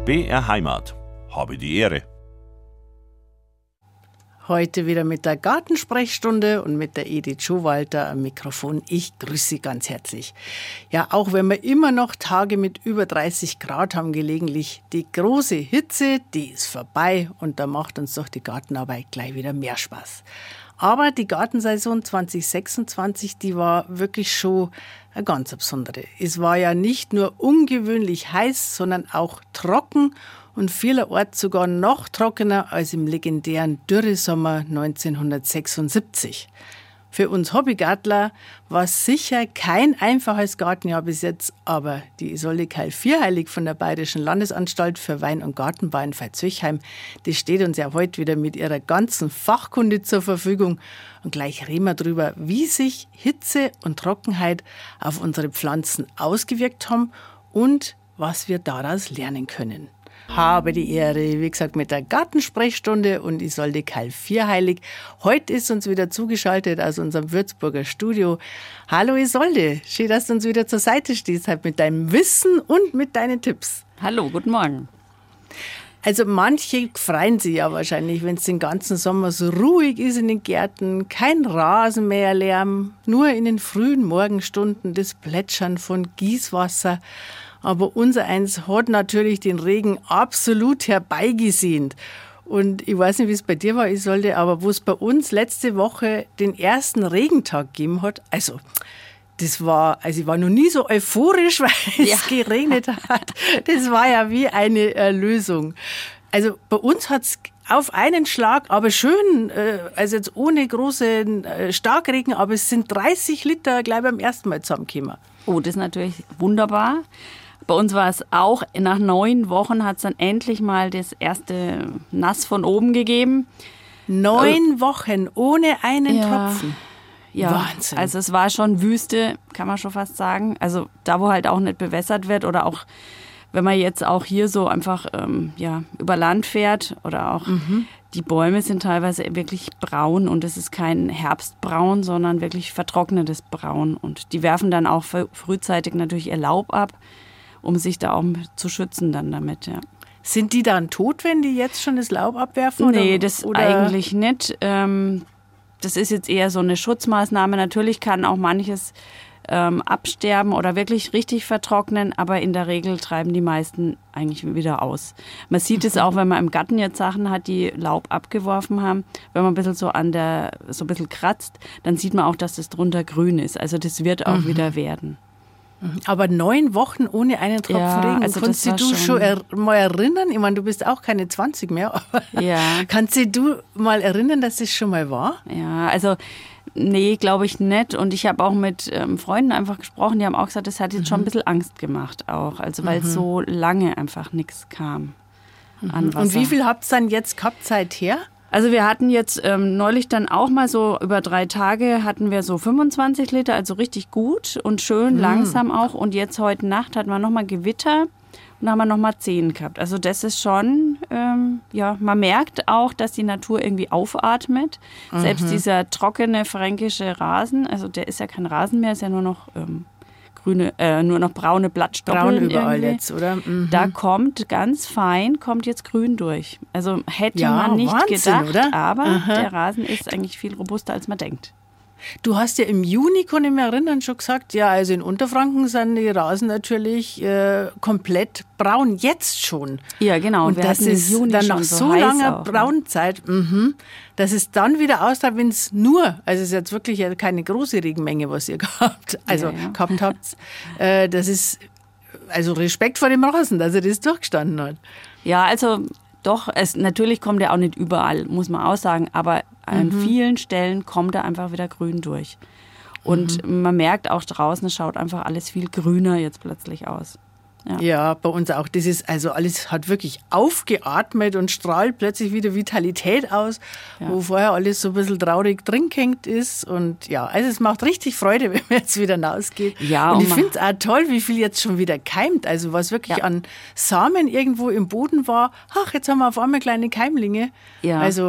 BR Heimat. Habe die Ehre. Heute wieder mit der Gartensprechstunde und mit der Edith Schowalter am Mikrofon. Ich grüße Sie ganz herzlich. Ja, auch wenn wir immer noch Tage mit über 30 Grad haben gelegentlich, die große Hitze, die ist vorbei und da macht uns doch die Gartenarbeit gleich wieder mehr Spaß. Aber die Gartensaison 2026, die war wirklich schon eine ganz besondere. Es war ja nicht nur ungewöhnlich heiß, sondern auch trocken und vielerorts sogar noch trockener als im legendären Dürresommer 1976. Für uns Hobbygärtler war es sicher kein einfaches Gartenjahr bis jetzt, aber die Isolde Keil-Vierheilig von der Bayerischen Landesanstalt für Wein- und Gartenbau in Veitshöchheim, die steht uns ja heute wieder mit ihrer ganzen Fachkunde zur Verfügung. Und gleich reden wir darüber, wie sich Hitze und Trockenheit auf unsere Pflanzen ausgewirkt haben und was wir daraus lernen können. Habe die Ehre, wie gesagt, mit der Gartensprechstunde und Isolde Keil-Vierheilig. Heute ist uns wieder zugeschaltet aus unserem Würzburger Studio. Hallo Isolde, schön, dass du uns wieder zur Seite stehst, halt mit deinem Wissen und mit deinen Tipps. Hallo, guten Morgen. Also manche freuen sich ja wahrscheinlich, wenn es den ganzen Sommer so ruhig ist in den Gärten, kein Rasenmäherlärm, nur in den frühen Morgenstunden das Plätschern von Gießwasser. Aber unser Eins hat natürlich den Regen absolut herbeigesehnt. Und ich weiß nicht, wie es bei dir war, Isolde, aber wo es bei uns letzte Woche den ersten Regentag gegeben hat, ich war noch nie so euphorisch, weil es geregnet hat. Das war ja wie eine Erlösung. Also bei uns hat es auf einen Schlag, aber schön, also jetzt ohne großen Starkregen, aber es sind 30 Liter gleich beim ersten Mal zusammengekommen. Oh, das ist natürlich wunderbar. Bei uns war es auch, nach 9 Wochen hat es dann endlich mal das erste Nass von oben gegeben. 9 Wochen ohne einen Tropfen. Ja, Wahnsinn. Also es war schon Wüste, kann man schon fast sagen. Also da, wo halt auch nicht bewässert wird oder auch, wenn man jetzt auch hier so einfach über Land fährt oder auch die Bäume sind teilweise wirklich braun und es ist kein Herbstbraun, sondern wirklich vertrocknetes Braun. Und die werfen dann auch frühzeitig natürlich ihr Laub ab, um sich da auch zu schützen dann damit, ja. Sind die dann tot, wenn die jetzt schon das Laub abwerfen? Nee, das eigentlich nicht. Das ist jetzt eher so eine Schutzmaßnahme. Natürlich kann auch manches absterben oder wirklich richtig vertrocknen, aber in der Regel treiben die meisten eigentlich wieder aus. Man sieht es auch, wenn man im Garten jetzt Sachen hat, die Laub abgeworfen haben, wenn man ein bisschen so ein bisschen kratzt, dann sieht man auch, dass das drunter grün ist. Also das wird auch wieder werden. Aber 9 Wochen ohne einen Tropfen Regen. Also kannst du schon mal erinnern? Ich meine, du bist auch keine 20 mehr, aber kannst du mal erinnern, dass das schon mal war? Ja, also nee, glaube ich nicht. Und ich habe auch mit Freunden einfach gesprochen, die haben auch gesagt, das hat jetzt schon ein bisschen Angst gemacht auch. Also weil so lange einfach nichts kam an Wasser. Und wie viel habt ihr dann jetzt gehabt seither? Also wir hatten jetzt neulich dann auch mal so über 3 Tage hatten wir so 25 Liter, also richtig gut und schön langsam auch. Und jetzt heute Nacht hatten wir nochmal Gewitter und dann haben wir nochmal 10 gehabt. Also das ist schon, man merkt auch, dass die Natur irgendwie aufatmet. Selbst dieser trockene fränkische Rasen, also der ist ja kein Rasen mehr, ist ja nur noch nur noch braune Blattstoppeln. Braun überall irgendwie. jetzt, oder? Da kommt ganz fein, kommt jetzt grün durch. Also hätte man nicht Wahnsinn, gedacht, oder? aber der Rasen ist eigentlich viel robuster, als man denkt. Du hast ja im Juni, kann ich mich erinnern, schon gesagt, ja, also in Unterfranken sind die Rasen natürlich komplett braun, jetzt schon. Ja, genau. Und das ist dann nach so langer Braunzeit, dass es dann wieder aussieht, wenn es nur, also es ist jetzt wirklich keine große Regenmenge, was ihr gehabt habt. Das ist, also Respekt vor dem Rasen, dass er das durchgestanden hat. Ja, also doch, natürlich kommt er auch nicht überall, muss man auch sagen, aber an vielen Stellen kommt er einfach wieder grün durch. Und man merkt auch draußen, es schaut einfach alles viel grüner jetzt plötzlich aus. Ja, bei uns auch. Das ist, also alles hat wirklich aufgeatmet und strahlt plötzlich wieder Vitalität aus, wo vorher alles so ein bisschen traurig drin gehängt ist. Und ja, also es macht richtig Freude, wenn man jetzt wieder rausgeht. Ja, und ich finde es auch toll, wie viel jetzt schon wieder keimt. Also was wirklich an Samen irgendwo im Boden war, jetzt haben wir auf einmal kleine Keimlinge. Ja. Also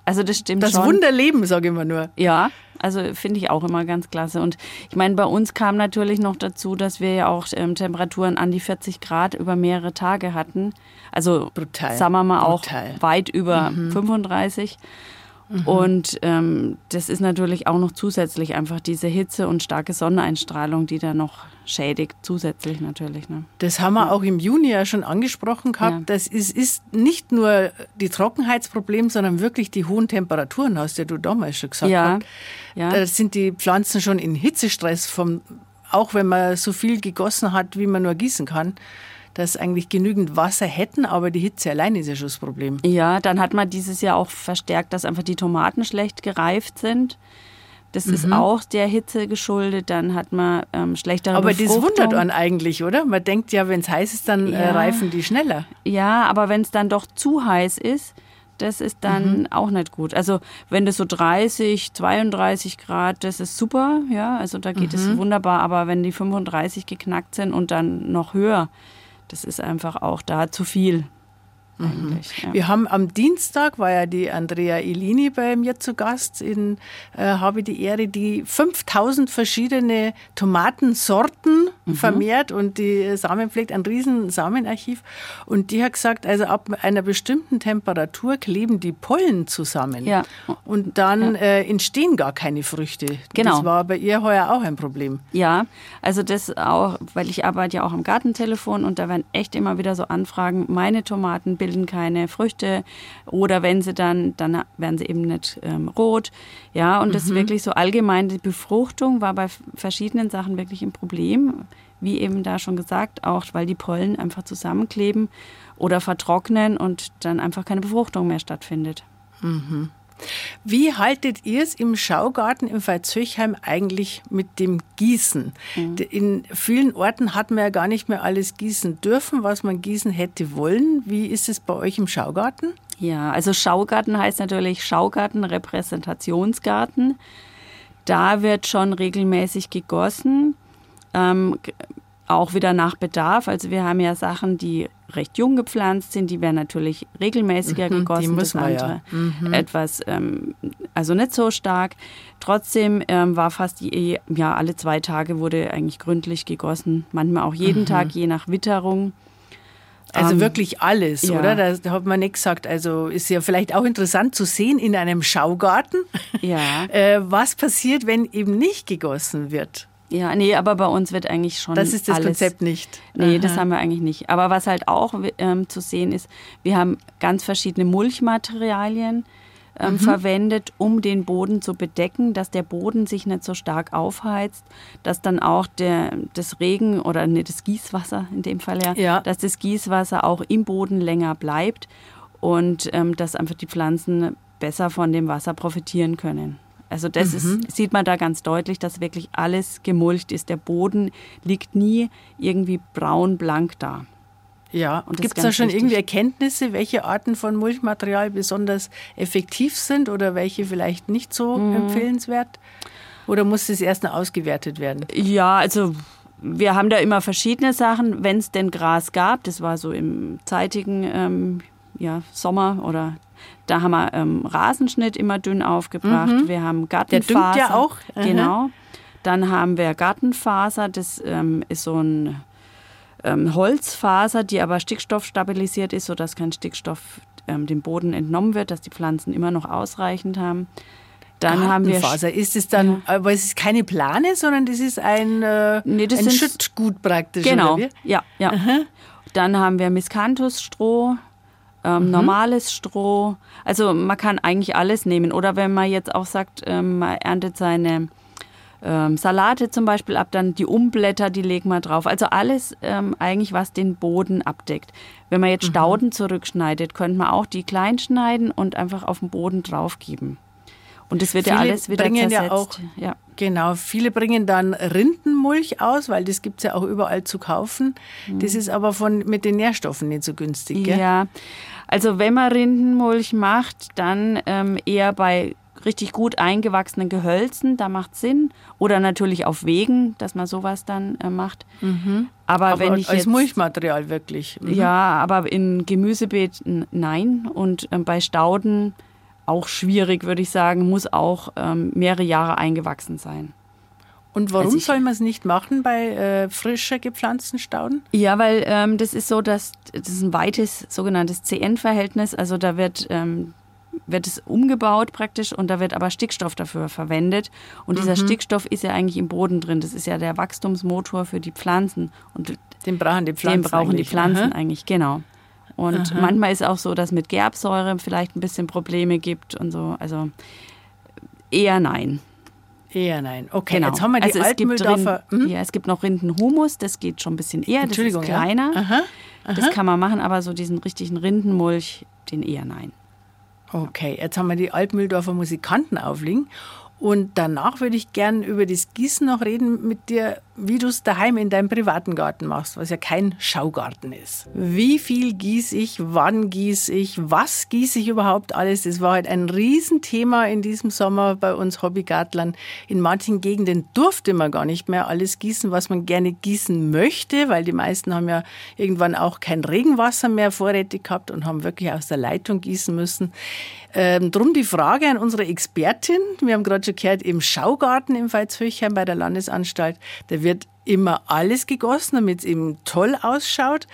Also das stimmt das schon. Das Wunderleben, sage ich immer nur. Ja, also finde ich auch immer ganz klasse. Und ich meine, bei uns kam natürlich noch dazu, dass wir ja auch Temperaturen an die 40 Grad über mehrere Tage hatten. Also brutal. Sagen wir mal auch brutal. Weit über 35. Und das ist natürlich auch noch zusätzlich einfach diese Hitze und starke Sonneneinstrahlung, die da noch schädigt, zusätzlich natürlich. Ne? Das haben wir auch im Juni ja schon angesprochen gehabt. Ja. Das ist nicht nur die Trockenheitsproblem, sondern wirklich die hohen Temperaturen, hast ja du damals schon gesagt. Ja. Ja. Da sind die Pflanzen schon in Hitzestress, auch wenn man so viel gegossen hat, wie man nur gießen kann. Dass eigentlich genügend Wasser hätten, aber die Hitze allein ist ja schon das Problem. Ja, dann hat man dieses Jahr auch verstärkt, dass einfach die Tomaten schlecht gereift sind. Das ist auch der Hitze geschuldet. Dann hat man schlechtere Befruchtung. Aber das wundert einen eigentlich, oder? Man denkt ja, wenn es heiß ist, dann reifen die schneller. Ja, aber wenn es dann doch zu heiß ist, das ist dann auch nicht gut. Also wenn das so 30, 32 Grad, das ist super. Ja, also da geht es wunderbar. Aber wenn die 35 geknackt sind und dann noch höher, das ist einfach auch da zu viel. Ja. Wir haben am Dienstag, war ja die Andrea Elini bei mir zu Gast in Habe die Ehre, die 5000 verschiedene Tomatensorten vermehrt und die Samen pflegt, ein riesen Samenarchiv. Und die hat gesagt, also ab einer bestimmten Temperatur kleben die Pollen zusammen. Ja. Und dann entstehen gar keine Früchte. Genau. Das war bei ihr heuer auch ein Problem. Ja, also das auch, weil ich arbeite ja auch am Gartentelefon und da werden echt immer wieder so Anfragen, meine Tomaten bilden keine Früchte oder wenn sie dann werden sie eben nicht rot. Ja, und das ist wirklich so allgemein, die Befruchtung war bei verschiedenen Sachen wirklich ein Problem, wie eben da schon gesagt, auch weil die Pollen einfach zusammenkleben oder vertrocknen und dann einfach keine Befruchtung mehr stattfindet. Wie haltet ihr es im Schaugarten im Veitshöchheim eigentlich mit dem Gießen? In vielen Orten hat man ja gar nicht mehr alles gießen dürfen, was man gießen hätte wollen. Wie ist es bei euch im Schaugarten? Ja, also Schaugarten heißt natürlich Schaugarten, Repräsentationsgarten. Da wird schon regelmäßig gegossen, auch wieder nach Bedarf. Also wir haben ja Sachen, die recht jung gepflanzt sind, die werden natürlich regelmäßiger gegossen. Die muss man ja. Etwas, also nicht so stark. Trotzdem war fast alle 2 Tage wurde eigentlich gründlich gegossen. Manchmal auch jeden Tag, je nach Witterung. Also wirklich alles, ja. Oder? Da hat man nicht gesagt. Also ist ja vielleicht auch interessant zu sehen in einem Schaugarten, was passiert, wenn eben nicht gegossen wird. Ja, nee, aber bei uns wird eigentlich schon das ist das alles. Konzept nicht. Nee, das haben wir eigentlich nicht. Aber was halt auch zu sehen ist, wir haben ganz verschiedene Mulchmaterialien verwendet, um den Boden zu bedecken, dass der Boden sich nicht so stark aufheizt, dass dann auch das Regen oder das Gießwasser in dem Fall dass das Gießwasser auch im Boden länger bleibt und dass einfach die Pflanzen besser von dem Wasser profitieren können. Also das sieht man da ganz deutlich, dass wirklich alles gemulcht ist. Der Boden liegt nie irgendwie braun-blank da. Ja, gibt es da schon irgendwie Erkenntnisse, welche Arten von Mulchmaterial besonders effektiv sind oder welche vielleicht nicht so empfehlenswert? Oder muss das erst noch ausgewertet werden? Ja, also wir haben da immer verschiedene Sachen. Wenn es denn Gras gab, das war so im zeitigen Sommer oder da haben wir Rasenschnitt immer dünn aufgebracht. Wir haben Gartenfaser. Der düngt ja auch. Genau. Dann haben wir Gartenfaser, das ist so ein Holzfaser, die aber stickstoffstabilisiert ist, sodass kein Stickstoff dem Boden entnommen wird, dass die Pflanzen immer noch ausreichend haben. Dann Gartenfaser, ist es dann, aber es ist keine Plane, sondern das ist ein Schüttgut praktisch. Genau, oder wie? ja. Dann haben wir Miscanthus-Stroh, normales Stroh. Also man kann eigentlich alles nehmen. Oder wenn man jetzt auch sagt, man erntet seine Salate zum Beispiel ab, dann die Umblätter, die legen wir drauf. Also alles eigentlich, was den Boden abdeckt. Wenn man jetzt Stauden zurückschneidet, könnte man auch die klein schneiden und einfach auf den Boden draufgeben. Und das wird alles wieder zersetzt. Ja auch, genau, viele bringen dann Rindenmulch aus, weil das gibt es ja auch überall zu kaufen. Das ist aber mit den Nährstoffen nicht so günstig, gell? Ja, also wenn man Rindenmulch macht, dann eher bei richtig gut eingewachsenen Gehölzen, da macht es Sinn. Oder natürlich auf Wegen, dass man sowas dann macht. Aber wenn ich als jetzt, Mulchmaterial wirklich? Ja, aber in Gemüsebeeten nein. Und bei Stauden auch schwierig, würde ich sagen, muss auch mehrere Jahre eingewachsen sein. Und warum soll man es nicht machen bei frischer gepflanzten Stauden? Ja, weil das ist so, dass das ist ein weites sogenanntes CN-Verhältnis, also da wird es umgebaut praktisch und da wird aber Stickstoff dafür verwendet. Und dieser Stickstoff ist ja eigentlich im Boden drin. Das ist ja der Wachstumsmotor für die Pflanzen. Und den brauchen die Pflanzen eigentlich, genau. Und manchmal ist auch so, dass mit Gerbsäure vielleicht ein bisschen Probleme gibt und so. Also eher nein. Eher nein. Okay, genau. Jetzt haben wir die Altmühldorfer. Ja, es gibt noch Rindenhumus, das geht schon ein bisschen eher, das ist kleiner. Ja? Aha. Das kann man machen, aber so diesen richtigen Rindenmulch, den eher nein. Okay, jetzt haben wir die Altmühldorfer Musikanten aufliegen. Und danach würde ich gern über das Gießen noch reden mit dir, wie du es daheim in deinem privaten Garten machst, was ja kein Schaugarten ist. Wie viel gieße ich, wann gieße ich, was gieße ich überhaupt alles? Das war halt ein Riesenthema in diesem Sommer bei uns Hobbygartlern. In manchen Gegenden durfte man gar nicht mehr alles gießen, was man gerne gießen möchte, weil die meisten haben ja irgendwann auch kein Regenwasser mehr vorrätig gehabt und haben wirklich aus der Leitung gießen müssen. Drum die Frage an unsere Expertin. Wir haben gerade schon gehört, im Schaugarten im Veitshöchheim bei der Landesanstalt, da wird immer alles gegossen, damit es eben toll ausschaut.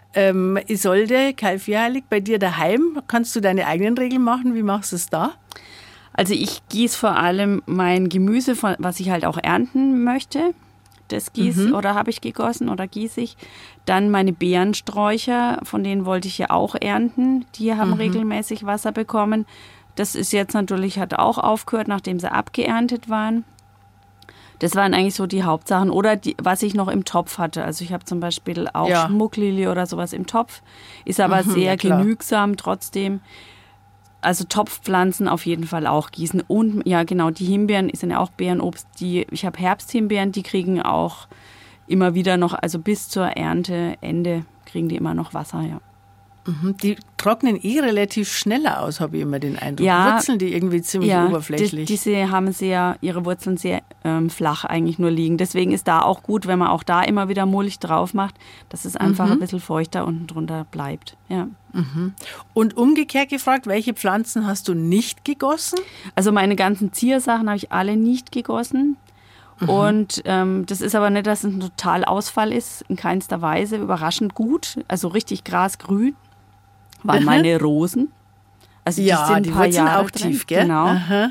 Isolde Kalfierheilig, bei dir daheim, kannst du deine eigenen Regeln machen? Wie machst du es da? Also ich gieße vor allem mein Gemüse, was ich halt auch ernten möchte. Das gieße oder habe ich gegossen oder gieße ich. Dann meine Beerensträucher, von denen wollte ich ja auch ernten. Die haben regelmäßig Wasser bekommen. Das ist jetzt natürlich, hat auch aufgehört, nachdem sie abgeerntet waren. Das waren eigentlich so die Hauptsachen. Oder was ich noch im Topf hatte. Also ich habe zum Beispiel auch Schmucklilie oder sowas im Topf. Ist aber sehr genügsam trotzdem. Also Topfpflanzen auf jeden Fall auch gießen. Und ja genau, die Himbeeren sind ja auch Beerenobst. Ich habe Herbsthimbeeren, die kriegen auch immer wieder noch, also bis zur Ernteende kriegen die immer noch Wasser, ja. Die trocknen relativ schneller aus, habe ich immer den Eindruck. Ja, Wurzeln die irgendwie ziemlich oberflächlich. Diese haben ihre Wurzeln sehr flach eigentlich nur liegen. Deswegen ist da auch gut, wenn man auch da immer wieder Mulch drauf macht, dass es einfach ein bisschen feuchter unten drunter bleibt. Ja. Und umgekehrt gefragt, welche Pflanzen hast du nicht gegossen? Also meine ganzen Ziersachen habe ich alle nicht gegossen. Und das ist aber nicht, dass es ein Totalausfall ist, in keinster Weise. Überraschend gut, also richtig grasgrün waren meine Rosen. Also die sind ein paar Jahre auch tief, gell? Genau.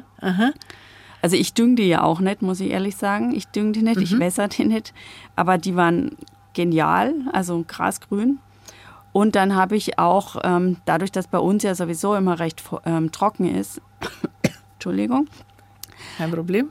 Also ich dünge die ja auch nicht, muss ich ehrlich sagen. Ich dünge die nicht, ich wässere die nicht. Aber die waren genial, also grasgrün. Und dann habe ich auch, dadurch, dass bei uns ja sowieso immer recht trocken ist, Entschuldigung. Kein Problem.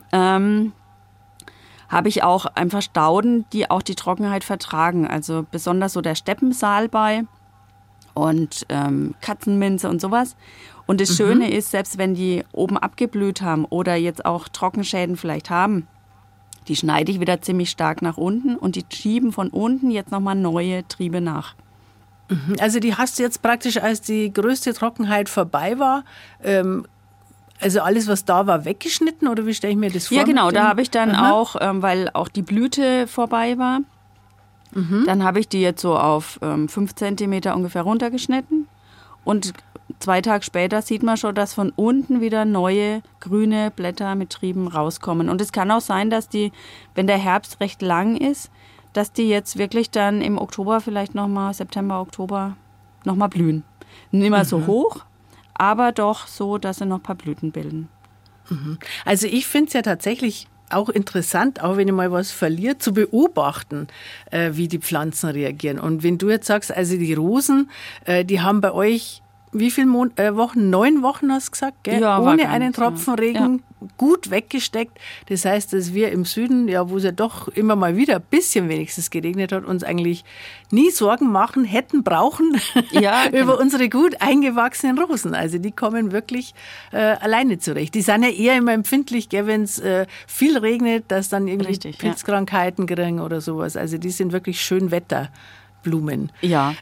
Habe ich auch einfach Stauden, die auch die Trockenheit vertragen. Also besonders so der Steppensalbei und Katzenminze und sowas. Und das Schöne ist, selbst wenn die oben abgeblüht haben oder jetzt auch Trockenschäden vielleicht haben, die schneide ich wieder ziemlich stark nach unten und die schieben von unten jetzt nochmal neue Triebe nach. Also die hast du jetzt praktisch, als die größte Trockenheit vorbei war, also alles, was da war, weggeschnitten oder wie stelle ich mir das vor? Ja, genau, da habe ich dann auch, weil auch die Blüte vorbei war, dann habe ich die jetzt so auf 5 Zentimeter ungefähr runtergeschnitten und 2 Tage später sieht man schon, dass von unten wieder neue grüne Blätter mit Trieben rauskommen. Und es kann auch sein, dass die, wenn der Herbst recht lang ist, dass die jetzt wirklich dann im Oktober vielleicht nochmal, September, Oktober, nochmal blühen. Nicht mehr so hoch, aber doch so, dass sie noch ein paar Blüten bilden. Also ich finde es ja tatsächlich auch interessant, auch wenn ich mal was verliere, zu beobachten, wie die Pflanzen reagieren. Und wenn du jetzt sagst, also die Rosen, die haben bei euch wie viele Wochen? 9 Wochen hast du gesagt, gell? Ja, ohne einen Tropfen Regen, gut weggesteckt. Das heißt, dass wir im Süden, ja, wo es ja doch immer mal wieder ein bisschen wenigstens geregnet hat, uns eigentlich nie Sorgen machen hätten brauchen über unsere gut eingewachsenen Rosen. Also die kommen wirklich alleine zurecht. Die sind ja eher immer empfindlich, wenn es viel regnet, dass dann irgendwie Pilzkrankheiten kriegen oder sowas. Also die sind wirklich Schönwetterblumen. Ja.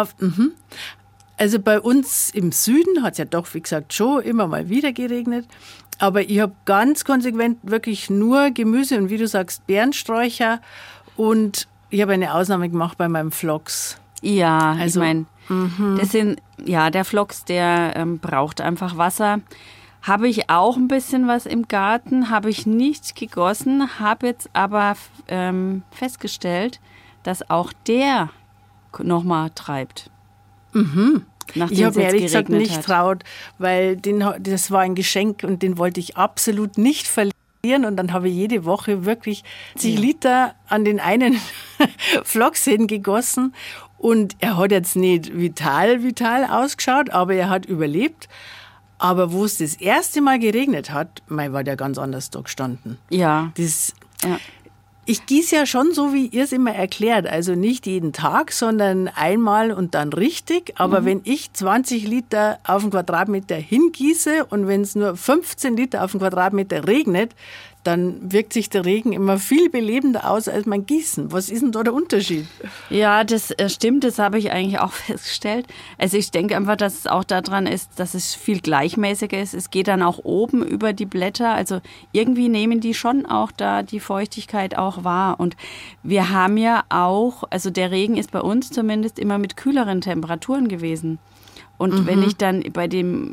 Also bei uns im Süden hat es ja doch, wie gesagt, schon immer mal wieder geregnet. Aber ich habe ganz konsequent wirklich nur Gemüse und wie du sagst, Beerensträucher. Und ich habe eine Ausnahme gemacht bei meinem Phlox. Ja, also, ich meine, der Phlox, der braucht einfach Wasser. Habe ich auch ein bisschen was im Garten, habe ich nicht gegossen, habe jetzt aber festgestellt, dass auch der nochmal treibt. Mhm. Nachdem Ich habe es mir jetzt ehrlich gesagt geregnet nicht hat. traut, weil das war ein Geschenk und den wollte ich absolut nicht verlieren. Und dann habe ich jede Woche wirklich 10 Liter an den einen Flocks hingegossen. Und er hat jetzt nicht vital ausgeschaut, aber er hat überlebt. Aber wo es das erste Mal geregnet hat, war der ganz anders da gestanden. Ja. Ja. Ich gieße ja schon so, wie ihr es immer erklärt. Also nicht jeden Tag, sondern einmal und dann richtig. Aber wenn ich 20 Liter auf den Quadratmeter hingieße und wenn es nur 15 Liter auf den Quadratmeter regnet, dann wirkt sich der Regen immer viel belebender aus als mein Gießen. Was ist denn da der Unterschied? Ja, das stimmt, das habe ich eigentlich auch festgestellt. Also ich denke einfach, dass es auch daran ist, dass es viel gleichmäßiger ist. Es geht dann auch oben über die Blätter. Also irgendwie nehmen die schon auch da die Feuchtigkeit auch wahr. Und wir haben ja auch, also der Regen ist bei uns zumindest immer mit kühleren Temperaturen gewesen. Und wenn ich dann bei dem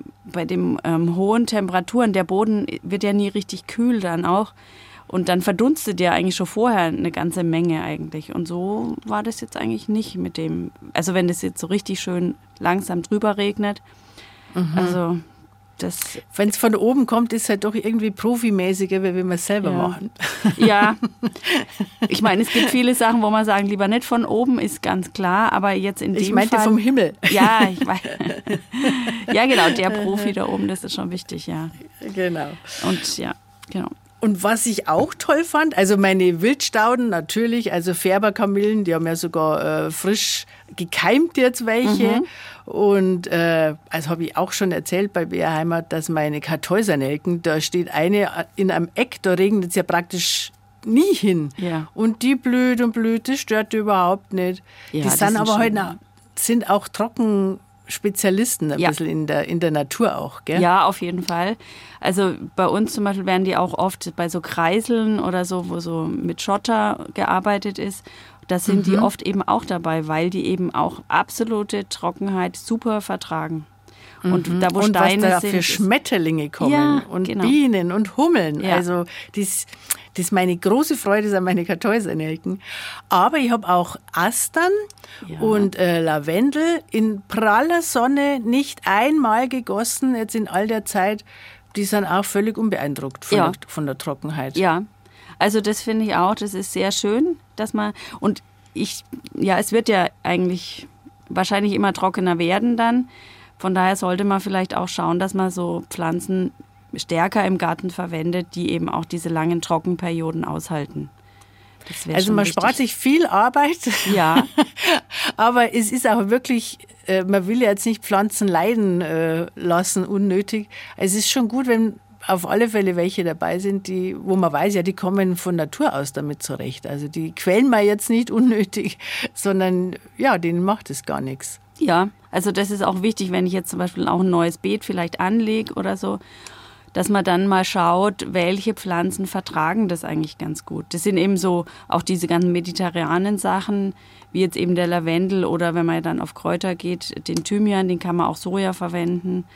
hohen Temperaturen, der Boden wird ja nie richtig kühl dann auch. Und dann verdunstet ja eigentlich schon vorher eine ganze Menge eigentlich. Und so war das jetzt eigentlich nicht mit dem, also wenn das jetzt so richtig schön langsam drüber regnet. Also das. Wenn es von oben kommt, ist es halt doch irgendwie profimäßiger, wie wenn wir es selber machen. Ja, ich meine, es gibt viele Sachen, wo man sagen, lieber nicht von oben, ist ganz klar, aber jetzt in dem Fall. Ich meinte vom Himmel. Ja, ich weiß. Ja, genau, der Profi da oben, das ist schon wichtig, ja. Genau. Und ja, genau. Und was ich auch toll fand, also meine Wildstauden natürlich, also Färberkamillen, die haben ja sogar frisch gekeimt jetzt welche. Und also habe ich auch schon erzählt bei BR Heimat, dass meine Kartäusernelken, da steht eine in einem Eck, da regnet es ja praktisch nie hin. Ja. Und die blüht und blüht, das stört die überhaupt nicht. Ja, die das sind sind aber schon- heute sind auch Trockenspezialisten ein bisschen in der Natur auch, gell? Ja, auf jeden Fall. Also bei uns zum Beispiel werden die auch oft bei so Kreiseln oder so, wo so mit Schotter gearbeitet ist, da sind die oft eben auch dabei, weil die eben auch absolute Trockenheit super vertragen. Und da, wo Und Steine was da sind, für ist- Schmetterlinge kommen Ja, und genau. Bienen und Hummeln. Ja. Also das ist meine große Freude, sind meine Kartäusernelken. Aber ich habe auch Astern und Lavendel in praller Sonne nicht einmal gegossen, jetzt in all der Zeit. Die sind auch völlig unbeeindruckt von der Trockenheit. Ja, also das finde ich auch, das ist sehr schön, dass man, und es wird ja eigentlich wahrscheinlich immer trockener werden dann. Von daher sollte man vielleicht auch schauen, dass man so Pflanzen stärker im Garten verwendet, die eben auch diese langen Trockenperioden aushalten. Das wäre Also schon man wichtig. spart sich viel Arbeit, Ja, aber es ist auch wirklich, man will ja jetzt nicht Pflanzen leiden lassen, unnötig. Es ist schon gut, wenn auf alle Fälle welche dabei sind, wo man weiß, ja, die kommen von Natur aus damit zurecht. Also die quälen wir jetzt nicht unnötig, sondern ja, denen macht es gar nichts. ja, also das ist auch wichtig, wenn ich jetzt zum Beispiel auch ein neues Beet vielleicht anlege oder so, dass man dann mal schaut, welche Pflanzen vertragen das eigentlich ganz gut. Das sind eben so auch diese ganzen mediterranen Sachen, wie jetzt eben der Lavendel oder wenn man dann auf Kräuter geht, den Thymian, den kann man auch Soja verwenden.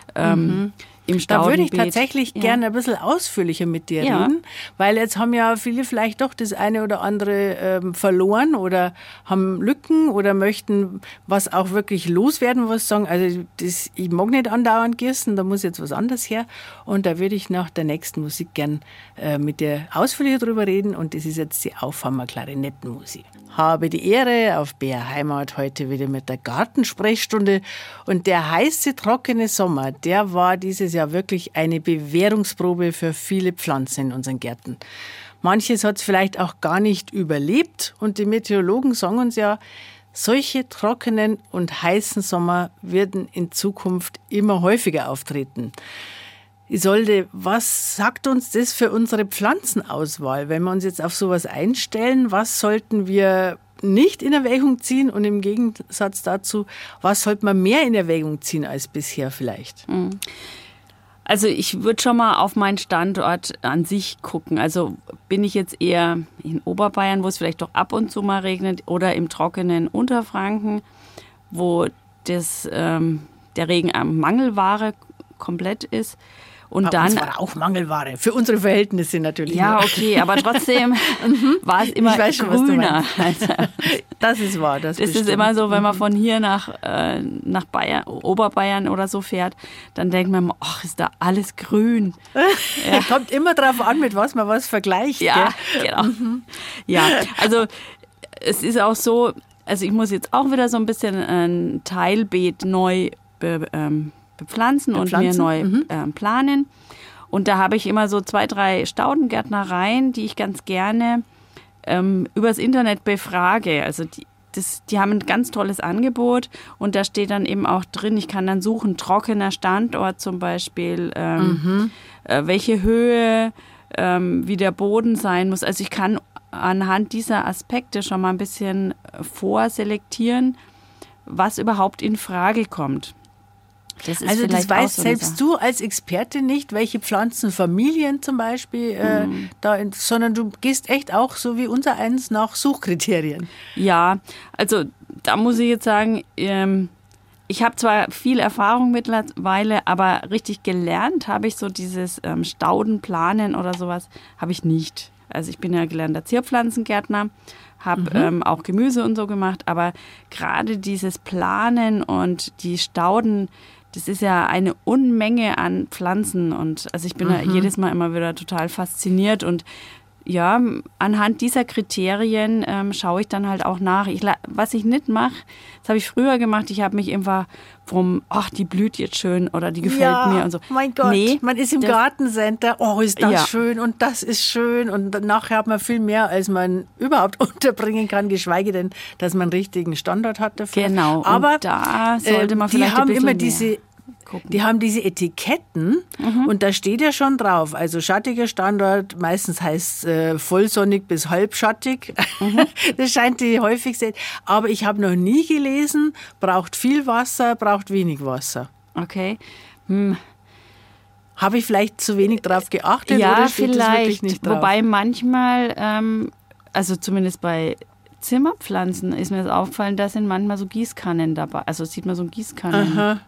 Im Da würde ich Staudenbeet. tatsächlich gerne ein bisschen ausführlicher mit dir Ja. reden, weil jetzt haben ja viele vielleicht doch das eine oder andere verloren oder haben Lücken oder möchten was auch wirklich loswerden, was sagen, also ich mag nicht andauernd gießen, da muss jetzt was anderes her. Und da würde ich nach der nächsten Musik gern mit dir ausführlicher drüber reden und das ist jetzt die Aufhammer Klarinettenmusik. Habe die Ehre auf BR Heimat heute wieder mit der Gartensprechstunde und der heiße, trockene Sommer, der war dieses Jahr wirklich eine Bewährungsprobe für viele Pflanzen in unseren Gärten. Manches hat es vielleicht auch gar nicht überlebt und die Meteorologen sagen uns ja, solche trockenen und heißen Sommer werden in Zukunft immer häufiger auftreten. Isolde, was sagt uns das für unsere Pflanzenauswahl? Wenn wir uns jetzt auf sowas einstellen, was sollten wir nicht in Erwägung ziehen und im Gegensatz dazu, was sollte man mehr in Erwägung ziehen als bisher vielleicht? Also ich würde schon mal auf meinen Standort an sich gucken. Also bin ich jetzt eher in Oberbayern, wo es vielleicht doch ab und zu mal regnet, oder im trockenen Unterfranken, wo der Regen am Mangelware komplett ist. Und Das dann war auch Mangelware. Für unsere Verhältnisse natürlich. ja, okay, aber trotzdem war es immer Ich weiß schon, was du grüner. meinst. Das ist wahr. Das ist immer so, wenn man von hier nach Bayern, Oberbayern oder so fährt, dann denkt man, ach, ist da alles grün. Ja. Kommt immer drauf an, mit was man was vergleicht. Ja, gell? genau. Ja, also es ist auch so, also ich muss jetzt auch wieder so ein bisschen ein Teilbeet neu bepflanzen und mir neu planen. Und da habe ich immer so 2, 3 Staudengärtnereien, die ich ganz gerne übers Internet befrage. Also die haben ein ganz tolles Angebot und da steht dann eben auch drin, ich kann dann suchen, trockener Standort zum Beispiel, welche Höhe, wie der Boden sein muss. Also ich kann anhand dieser Aspekte schon mal ein bisschen vorselektieren, was überhaupt in Frage kommt. Das weißt so selbst du als Experte nicht, welche Pflanzenfamilien zum Beispiel, sondern du gehst echt auch so wie unser eins nach Suchkriterien. Ja, also da muss ich jetzt sagen, ich habe zwar viel Erfahrung mittlerweile, aber richtig gelernt habe ich so dieses Staudenplanen oder sowas, habe ich nicht. Also ich bin ja gelernter Zierpflanzengärtner, habe auch Gemüse und so gemacht, aber gerade dieses Planen und die Stauden, das ist ja eine Unmenge an Pflanzen und also ich bin da jedes Mal immer wieder total fasziniert und ja, anhand dieser Kriterien schaue ich dann halt auch nach. Was ich nicht mache, das habe ich früher gemacht, ich habe mich einfach die blüht jetzt schön oder die gefällt mir und so. Mein Gott, man ist im Gartencenter, ist das schön und das ist schön und nachher hat man viel mehr, als man überhaupt unterbringen kann, geschweige denn, dass man einen richtigen Standort hat dafür. Genau, aber und da sollte man vielleicht ein bisschen mehr gucken. Die haben diese Etiketten und da steht ja schon drauf, also schattiger Standort, meistens heißt es vollsonnig bis halbschattig, das scheint die häufigste, aber ich habe noch nie gelesen, braucht viel Wasser, braucht wenig Wasser. Okay. Habe ich vielleicht zu wenig drauf geachtet oder steht vielleicht, das wirklich nicht drauf? Wobei manchmal, also zumindest bei Zimmerpflanzen ist mir das aufgefallen, da sind manchmal so Gießkannen dabei. Also sieht man so Gießkannen.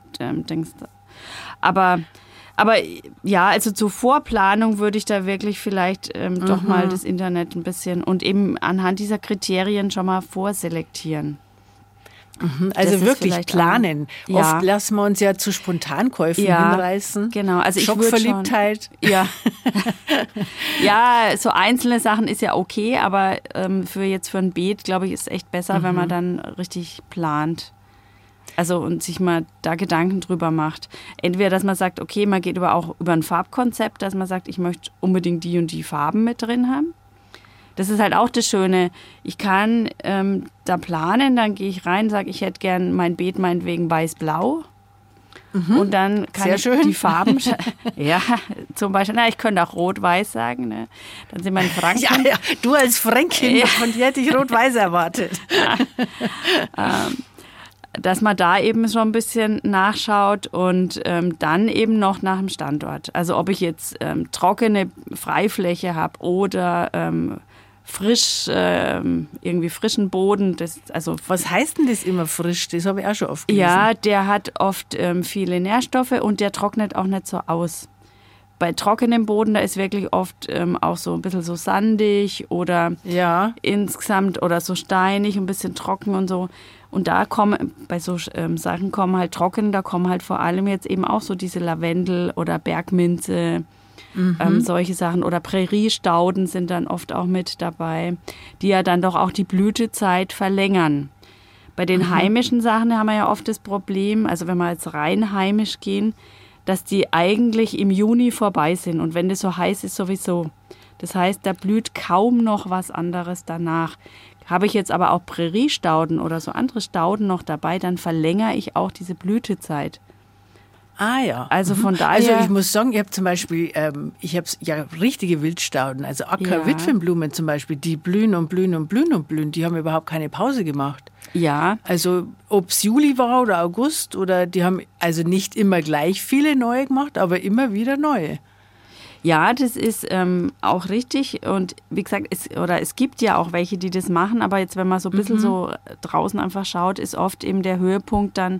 Aber ja, also zur Vorplanung würde ich da wirklich vielleicht doch mal das Internet ein bisschen und eben anhand dieser Kriterien schon mal vorselektieren. Also wirklich planen. Oft lassen wir uns ja zu Spontankäufen hinreißen. Genau. Also Schockverliebtheit. Ja, so einzelne Sachen ist ja okay, aber für ein Beet, glaube ich, ist es echt besser, wenn man dann richtig plant. Also und sich mal da Gedanken drüber macht. Entweder, dass man sagt, okay, man geht auch über ein Farbkonzept, dass man sagt, ich möchte unbedingt die und die Farben mit drin haben. Das ist halt auch das Schöne. Ich kann da planen, dann gehe ich rein, sage, ich hätte gern mein Beet meinetwegen weiß-blau. Und dann kann ich die Farben, zum Beispiel, ich könnte auch rot-weiß sagen, ne? Dann sind wir in Frankreich. Ja, du als Fränkin, von dir hätte ich rot-weiß erwartet. Dass man da eben schon ein bisschen nachschaut und dann eben noch nach dem Standort. Also ob ich jetzt trockene Freifläche habe oder irgendwie frischen Boden. Was heißt denn das immer frisch? Das habe ich auch schon oft gelesen. Ja, der hat oft viele Nährstoffe und der trocknet auch nicht so aus. Bei trockenem Boden, da ist wirklich oft auch so ein bisschen so sandig oder insgesamt oder so steinig, ein bisschen trocken und so. Und da bei so Sachen kommen halt trocken, da kommen halt vor allem jetzt eben auch so diese Lavendel oder Bergminze, solche Sachen. Oder Präriestauden sind dann oft auch mit dabei, die ja dann doch auch die Blütezeit verlängern. Bei den heimischen Sachen haben wir ja oft das Problem, also wenn wir jetzt rein heimisch gehen, dass die eigentlich im Juni vorbei sind. Und wenn das so heiß ist, sowieso. Das heißt, da blüht kaum noch was anderes danach. Habe ich jetzt aber auch Präriestauden oder so andere Stauden noch dabei, dann verlängere ich auch diese Blütezeit. Ah ja. Also von daher. Also ich muss sagen, ich habe zum Beispiel, ich habe ja richtige Wildstauden, also Acker-Witwenblumen zum Beispiel, die blühen und blühen und blühen und blühen, die haben überhaupt keine Pause gemacht. Ja. Also ob es Juli war oder August oder die haben also nicht immer gleich viele neue gemacht, aber immer wieder neue. Ja, das ist auch richtig und wie gesagt, es gibt ja auch welche, die das machen, aber jetzt, wenn man so ein bisschen so draußen einfach schaut, ist oft eben der Höhepunkt dann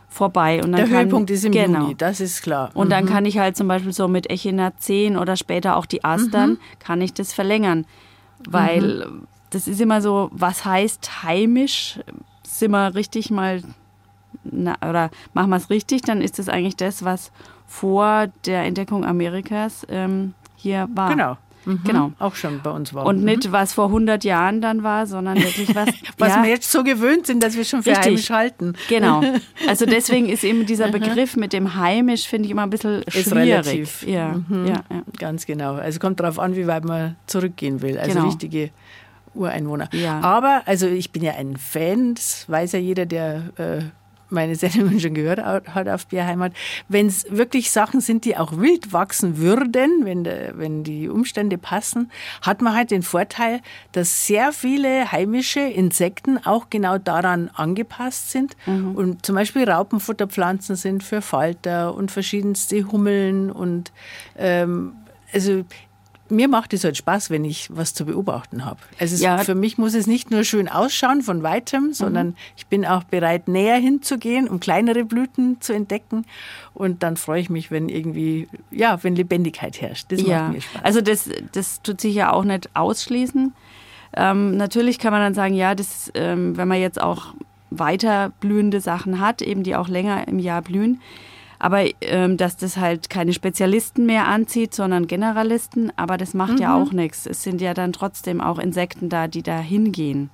vorbei. Und dann Der Höhepunkt ist im genau. Juni, das ist klar. Und dann kann ich halt zum Beispiel so mit Echinaceen oder später auch die Astern, kann ich das verlängern. Weil das ist immer so, was heißt heimisch? Sind wir richtig mal, oder machen wir es richtig, dann ist das eigentlich das, was vor der Entdeckung Amerikas hier war. Genau. Genau. Auch schon bei uns war. Und nicht, was vor 100 Jahren dann war, sondern wirklich was... was wir jetzt so gewöhnt sind, dass wir schon für heimisch halten. Genau. Also deswegen ist eben dieser Begriff mit dem heimisch, finde ich, immer ein bisschen schwierig. Ist relativ. Ja. Ganz genau. Also kommt darauf an, wie weit man zurückgehen will. Also richtige Ureinwohner. Ja. Aber, also ich bin ja ein Fan, das weiß ja jeder, der meine Sendungen schon gehört hat auf Bierheimat. Wenn es wirklich Sachen sind, die auch wild wachsen würden, wenn die Umstände passen, hat man halt den Vorteil, dass sehr viele heimische Insekten auch genau daran angepasst sind. Und zum Beispiel Raupenfutterpflanzen sind für Falter und verschiedenste Hummeln. Und also mir macht es halt Spaß, wenn ich was zu beobachten habe. Also für mich muss es nicht nur schön ausschauen von Weitem, sondern ich bin auch bereit, näher hinzugehen, um kleinere Blüten zu entdecken. Und dann freue ich mich, wenn irgendwie, wenn Lebendigkeit herrscht. Das macht mir Spaß. Also das tut sich ja auch nicht ausschließen. Natürlich kann man dann sagen, wenn man jetzt auch weiter blühende Sachen hat, eben die auch länger im Jahr blühen, aber dass das halt keine Spezialisten mehr anzieht, sondern Generalisten, aber das macht ja auch nichts. Es sind ja dann trotzdem auch Insekten da, die da hingehen.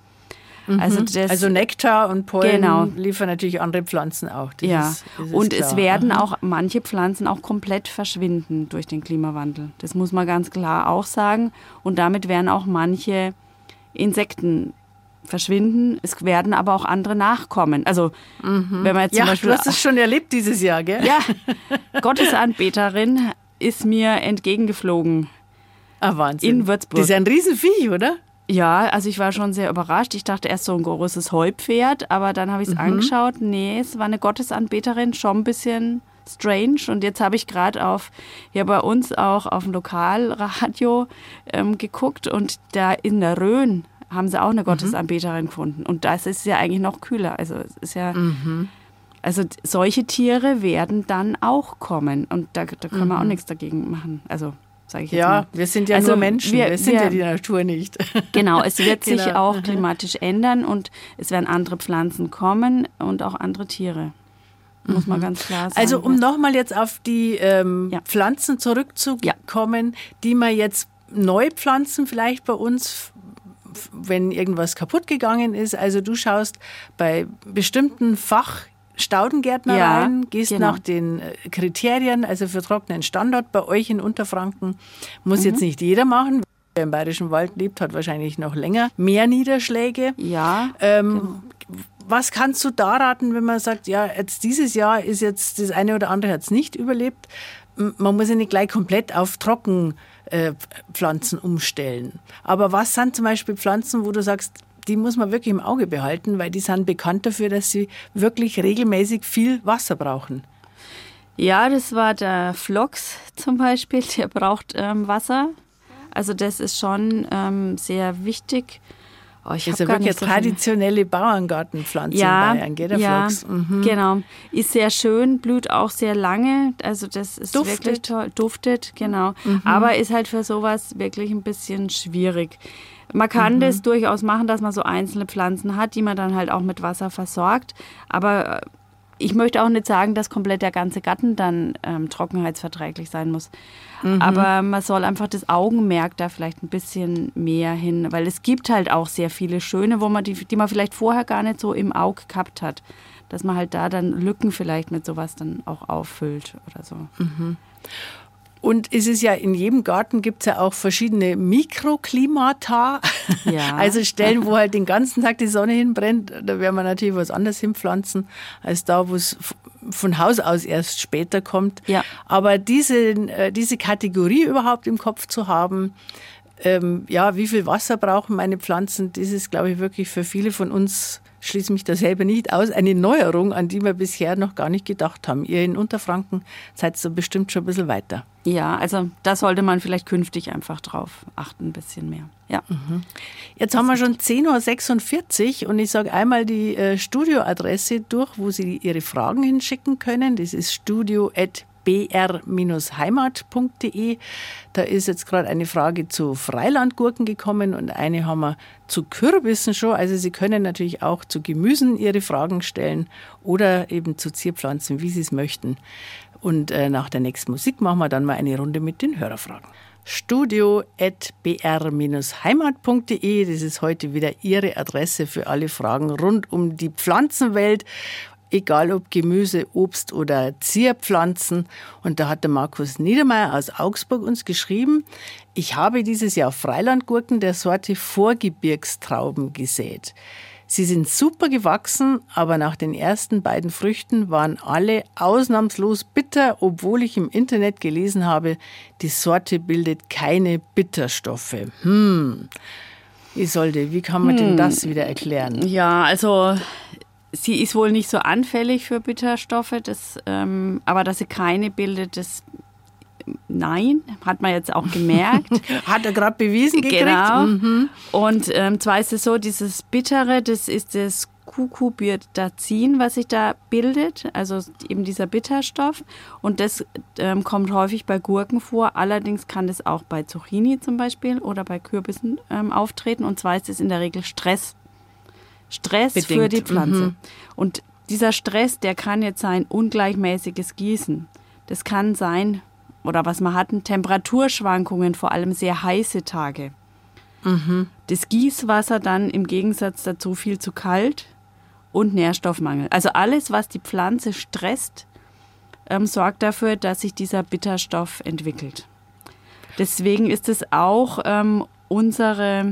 Also Nektar und Pollen liefern natürlich andere Pflanzen auch. Das ist und klar. Es werden auch manche Pflanzen auch komplett verschwinden durch den Klimawandel. Das muss man ganz klar auch sagen. Und damit werden auch manche Insekten verschwinden. Es werden aber auch andere nachkommen. Also wenn man jetzt zum Beispiel... du hast es schon erlebt dieses Jahr, gell? Ja, Gottesanbeterin ist mir entgegengeflogen. Wahnsinn. In Würzburg. Das ist ja ein Riesenviech, oder? Ja, also ich war schon sehr überrascht. Ich dachte erst so ein großes Heupferd, aber dann habe ich es angeschaut. Nee, es war eine Gottesanbeterin, schon ein bisschen strange. Und jetzt habe ich gerade bei uns auch auf dem Lokalradio geguckt und da in der Rhön haben sie auch eine Gottesanbeterin gefunden. Und das ist ja eigentlich noch kühler. Also es ist ja, also solche Tiere werden dann auch kommen. Und da können wir auch nichts dagegen machen. Also sage ich jetzt mal. Wir sind ja nur Menschen. Wir sind ja die Natur nicht. Genau, es wird sich auch klimatisch ändern und es werden andere Pflanzen kommen und auch andere Tiere. Muss man ganz klar sagen. Also um nochmal jetzt auf die Pflanzen zurückzukommen, die man jetzt neu pflanzen, vielleicht bei uns, wenn irgendwas kaputt gegangen ist. Also du schaust bei bestimmten Fachstaudengärtnereien, gehst nach den Kriterien, also für trockenen Standort bei euch in Unterfranken. Muss jetzt nicht jeder machen. Wer im Bayerischen Wald lebt, hat wahrscheinlich noch länger mehr Niederschläge. Ja. Was kannst du da raten, wenn man sagt, jetzt dieses Jahr ist jetzt das eine oder andere hat es nicht überlebt. Man muss ja nicht gleich komplett auf Trockenpflanzen umstellen. Aber was sind zum Beispiel Pflanzen, wo du sagst, die muss man wirklich im Auge behalten, weil die sind bekannt dafür, dass sie wirklich regelmäßig viel Wasser brauchen? Ja, das war der Phlox zum Beispiel, der braucht Wasser. Also das ist schon sehr wichtig. Das ist ja wirklich eine traditionelle Bauerngartenpflanze in Bayern, gell, der Phlox? Genau. Ist sehr schön, blüht auch sehr lange. Also das ist wirklich toll. Duftet, genau. Aber ist halt für sowas wirklich ein bisschen schwierig. Man kann das durchaus machen, dass man so einzelne Pflanzen hat, die man dann halt auch mit Wasser versorgt. Aber ich möchte auch nicht sagen, dass komplett der ganze Garten dann trockenheitsverträglich sein muss. Aber man soll einfach das Augenmerk da vielleicht ein bisschen mehr hin, weil es gibt halt auch sehr viele schöne, wo man die man vielleicht vorher gar nicht so im Auge gehabt hat, dass man halt da dann Lücken vielleicht mit sowas dann auch auffüllt oder so. Und es ist ja in jedem Garten gibt es ja auch verschiedene Mikroklimata. Ja. Also Stellen, wo halt den ganzen Tag die Sonne hinbrennt, da werden wir natürlich was anderes hinpflanzen, als da, wo es von Haus aus erst später kommt. Ja. Aber diese Kategorie überhaupt im Kopf zu haben, Wie viel Wasser brauchen meine Pflanzen, das ist, glaube ich, wirklich für viele von uns, schließe mich da selber nicht aus, eine Neuerung, an die wir bisher noch gar nicht gedacht haben. Ihr in Unterfranken seid so bestimmt schon ein bisschen weiter. Ja, also da sollte man vielleicht künftig einfach drauf achten, ein bisschen mehr. Ja. Jetzt haben wir schon 10.46 Uhr und ich sage einmal die Studioadresse durch, wo Sie Ihre Fragen hinschicken können. Das ist studio@br-heimat.de. Da ist jetzt gerade eine Frage zu Freilandgurken gekommen und eine haben wir zu Kürbissen schon. Also Sie können natürlich auch zu Gemüsen Ihre Fragen stellen oder eben zu Zierpflanzen, wie Sie es möchten. Und nach der nächsten Musik machen wir dann mal eine Runde mit den Hörerfragen. studio@br-heimat.de. Das ist heute wieder Ihre Adresse für alle Fragen rund um die Pflanzenwelt. Egal ob Gemüse, Obst oder Zierpflanzen. Und da hat der Markus Niedermeyer aus Augsburg uns geschrieben, ich habe dieses Jahr Freilandgurken der Sorte Vorgebirgstrauben gesät. Sie sind super gewachsen, aber nach den ersten beiden Früchten waren alle ausnahmslos bitter, obwohl ich im Internet gelesen habe, die Sorte bildet keine Bitterstoffe. Isolde, wie kann man denn das wieder erklären? Ja, also sie ist wohl nicht so anfällig für Bitterstoffe, aber dass sie keine bildet, nein, hat man jetzt auch gemerkt. Hat er gerade bewiesen gekriegt. Genau. Und zwar ist es so, dieses Bittere, das ist das Cucurbitazin, was sich da bildet, also eben dieser Bitterstoff. Und das kommt häufig bei Gurken vor. Allerdings kann das auch bei Zucchini zum Beispiel oder bei Kürbissen auftreten. Und zwar ist es in der Regel Stress bedingt für die Pflanze. Und dieser Stress, der kann jetzt sein ungleichmäßiges Gießen. Das kann sein, oder was wir hatten, Temperaturschwankungen, vor allem sehr heiße Tage. Das Gießwasser dann im Gegensatz dazu viel zu kalt und Nährstoffmangel. Also alles, was die Pflanze stresst, sorgt dafür, dass sich dieser Bitterstoff entwickelt. Deswegen ist es auch unser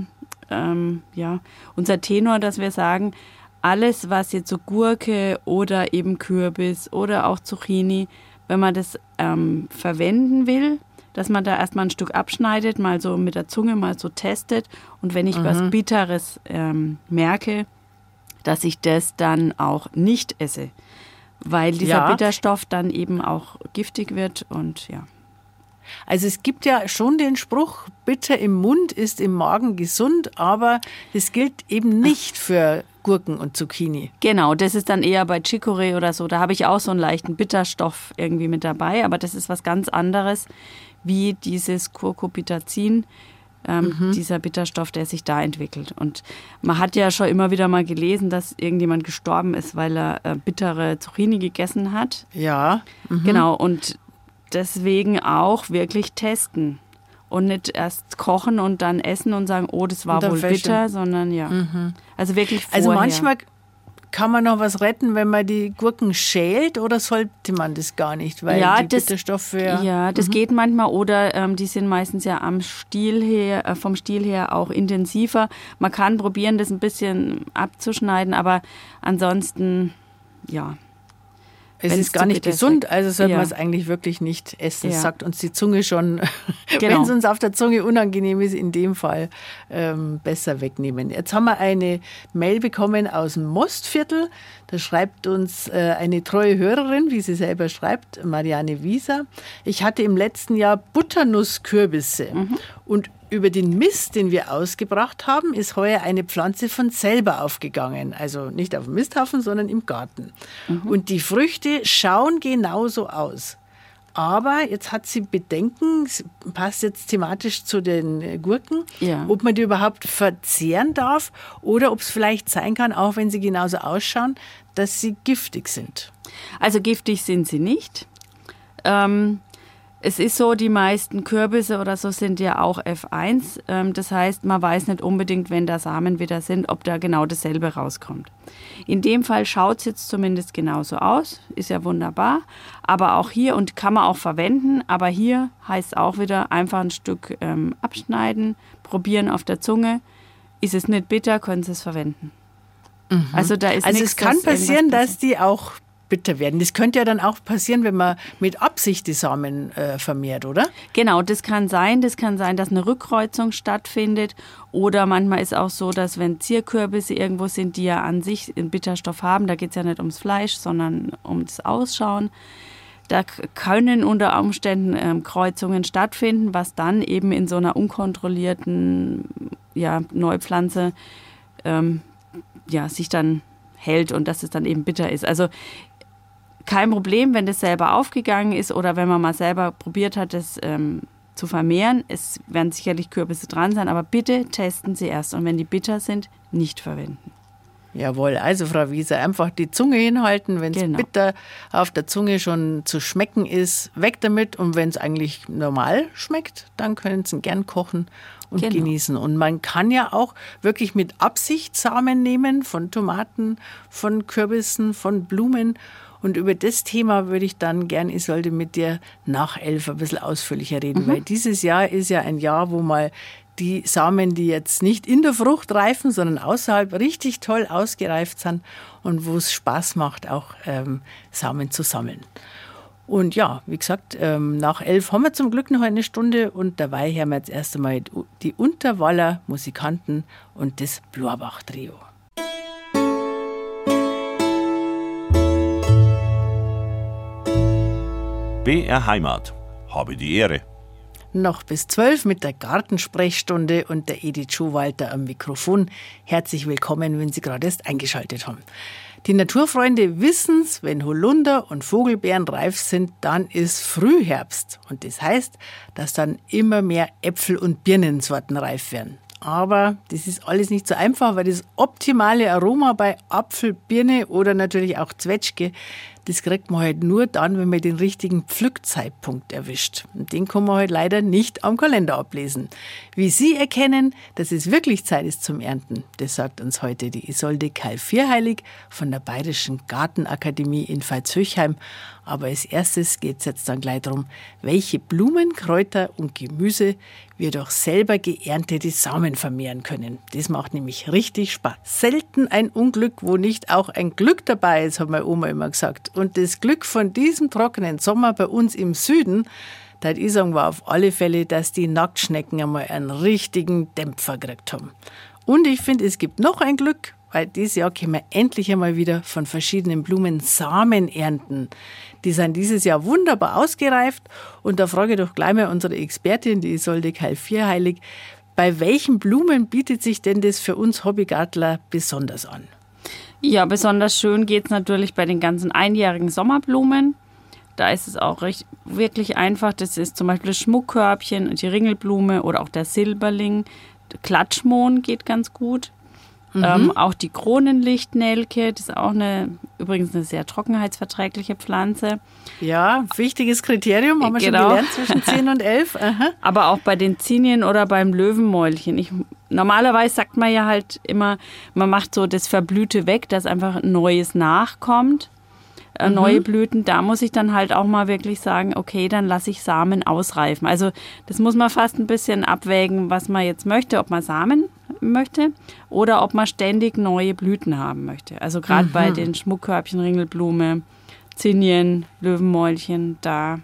Tenor, dass wir sagen, alles, was jetzt so Gurke oder eben Kürbis oder auch Zucchini, wenn man das verwenden will, dass man da erstmal ein Stück abschneidet, mal so mit der Zunge mal so testet. Und wenn ich was Bitteres merke, dass ich das dann auch nicht esse, weil dieser Bitterstoff dann eben auch giftig wird und ja. Also es gibt ja schon den Spruch, bitter im Mund ist im Magen gesund, aber das gilt eben nicht für Gurken und Zucchini. Genau, das ist dann eher bei Chicorée oder so. Da habe ich auch so einen leichten Bitterstoff irgendwie mit dabei, aber das ist was ganz anderes wie dieses Cucurbitazin, dieser Bitterstoff, der sich da entwickelt. Und man hat ja schon immer wieder mal gelesen, dass irgendjemand gestorben ist, weil er bittere Zucchini gegessen hat. Ja. Genau, und deswegen auch wirklich testen und nicht erst kochen und dann essen und sagen, oh, das war wohl bitter, sondern also wirklich vorher. Also manchmal kann man noch was retten, wenn man die Gurken schält, oder sollte man das gar nicht, weil die Bitterstoffe... Ja, das geht manchmal, oder die sind meistens ja vom Stiel her auch intensiver. Man kann probieren, das ein bisschen abzuschneiden, aber ansonsten, ja... Es ist gar nicht gesund, also sollte man es eigentlich wirklich nicht essen. Das sagt uns die Zunge schon, wenn es uns auf der Zunge unangenehm ist, in dem Fall besser wegnehmen. Jetzt haben wir eine Mail bekommen aus dem Mostviertel. Da schreibt uns eine treue Hörerin, wie sie selber schreibt, Marianne Wieser. Ich hatte im letzten Jahr Butternusskürbisse und über den Mist, den wir ausgebracht haben, ist heuer eine Pflanze von selber aufgegangen. Also nicht auf dem Misthaufen, sondern im Garten. Und die Früchte schauen genauso aus. Aber jetzt hat sie Bedenken, passt jetzt thematisch zu den Gurken, ob man die überhaupt verzehren darf oder ob es vielleicht sein kann, auch wenn sie genauso ausschauen, dass sie giftig sind. Also giftig sind sie nicht. Es ist so, die meisten Kürbisse oder so sind ja auch F1. Das heißt, man weiß nicht unbedingt, wenn da Samen wieder sind, ob da genau dasselbe rauskommt. In dem Fall schaut es jetzt zumindest genauso aus. Ist ja wunderbar. Aber auch hier, und kann man auch verwenden, aber hier heißt auch wieder einfach ein Stück abschneiden, probieren auf der Zunge. Ist es nicht bitter, können Sie es verwenden. Also da ist es kann passieren, dass die auch bitter werden. Das könnte ja dann auch passieren, wenn man mit Absicht die Samen vermehrt, oder? Genau, das kann sein. Das kann sein, dass eine Rückkreuzung stattfindet. Oder manchmal ist auch so, dass wenn Zierkürbisse irgendwo sind, die ja an sich einen Bitterstoff haben, da geht es ja nicht ums Fleisch, sondern um das Ausschauen. Da können unter Umständen Kreuzungen stattfinden, was dann eben in so einer unkontrollierten Neupflanze sich dann hält und dass es dann eben bitter ist. Also kein Problem, wenn das selber aufgegangen ist oder wenn man mal selber probiert hat, das zu vermehren. Es werden sicherlich Kürbisse dran sein, aber bitte testen Sie erst und wenn die bitter sind, nicht verwenden. Jawohl, also Frau Wieser, einfach die Zunge hinhalten, wenn es bitter auf der Zunge schon zu schmecken ist, weg damit. Und wenn es eigentlich normal schmeckt, dann können Sie ihn gern kochen und genießen. Und man kann ja auch wirklich mit Absicht Samen nehmen von Tomaten, von Kürbissen, von Blumen. Und über das Thema würde ich dann gern, Isolde, mit dir nach 11 ein bisschen ausführlicher reden. Weil dieses Jahr ist ja ein Jahr, wo mal die Samen, die jetzt nicht in der Frucht reifen, sondern außerhalb richtig toll ausgereift sind und wo es Spaß macht, auch Samen zu sammeln. Und ja, wie gesagt, nach 11 haben wir zum Glück noch eine Stunde und dabei hören wir jetzt erst einmal die Unterwaller Musikanten und das Blorbach-Trio. BR Heimat. Habe die Ehre. Noch bis 12 mit der Gartensprechstunde und der Edith Schuhwalter am Mikrofon. Herzlich willkommen, wenn Sie gerade erst eingeschaltet haben. Die Naturfreunde wissen's, wenn Holunder und Vogelbeeren reif sind, dann ist Frühherbst. Und das heißt, dass dann immer mehr Äpfel- und Birnensorten reif werden. Aber das ist alles nicht so einfach, weil das optimale Aroma bei Apfel, Birne oder natürlich auch Zwetschge, das kriegt man halt nur dann, wenn man den richtigen Pflückzeitpunkt erwischt. Und den kann man halt leider nicht am Kalender ablesen. Wie Sie erkennen, dass es wirklich Zeit ist zum Ernten, das sagt uns heute die Isolde Keil-Vierheilig von der Bayerischen Gartenakademie in Veitshöchheim. Aber als erstes geht es jetzt dann gleich darum, welche Blumen, Kräuter und Gemüse wir durch selber geerntete Samen vermehren können. Das macht nämlich richtig Spaß. Selten ein Unglück, wo nicht auch ein Glück dabei ist, hat meine Oma immer gesagt. Und das Glück von diesem trockenen Sommer bei uns im Süden, da würde ich sagen, war auf alle Fälle, dass die Nacktschnecken einmal einen richtigen Dämpfer gekriegt haben. Und ich finde, es gibt noch ein Glück, weil dieses Jahr können wir endlich einmal wieder von verschiedenen Blumen Samen ernten. Die sind dieses Jahr wunderbar ausgereift. Und da frage ich doch gleich mal unsere Expertin, die Isolde Keil-Vierheilig, bei welchen Blumen bietet sich denn das für uns Hobbygartler besonders an? Ja, besonders schön geht es natürlich bei den ganzen einjährigen Sommerblumen. Da ist es auch wirklich einfach. Das ist zum Beispiel das Schmuckkörbchen und die Ringelblume oder auch der Silberling. Klatschmohn geht ganz gut. Auch die Kronenlichtnelke, das ist auch übrigens eine sehr trockenheitsverträgliche Pflanze. Ja, wichtiges Kriterium, haben wir schon gelernt, zwischen 10 und 11. Aha. Aber auch bei den Zinien oder beim Löwenmäulchen. Normalerweise sagt man ja halt immer, man macht so das Verblühte weg, dass einfach Neues nachkommt. Neue Blüten, da muss ich dann halt auch mal wirklich sagen, okay, dann lasse ich Samen ausreifen. Also das muss man fast ein bisschen abwägen, was man jetzt möchte, ob man Samen möchte oder ob man ständig neue Blüten haben möchte. Also gerade bei den Schmuckkörbchen, Ringelblume, Zinien, Löwenmäulchen, da.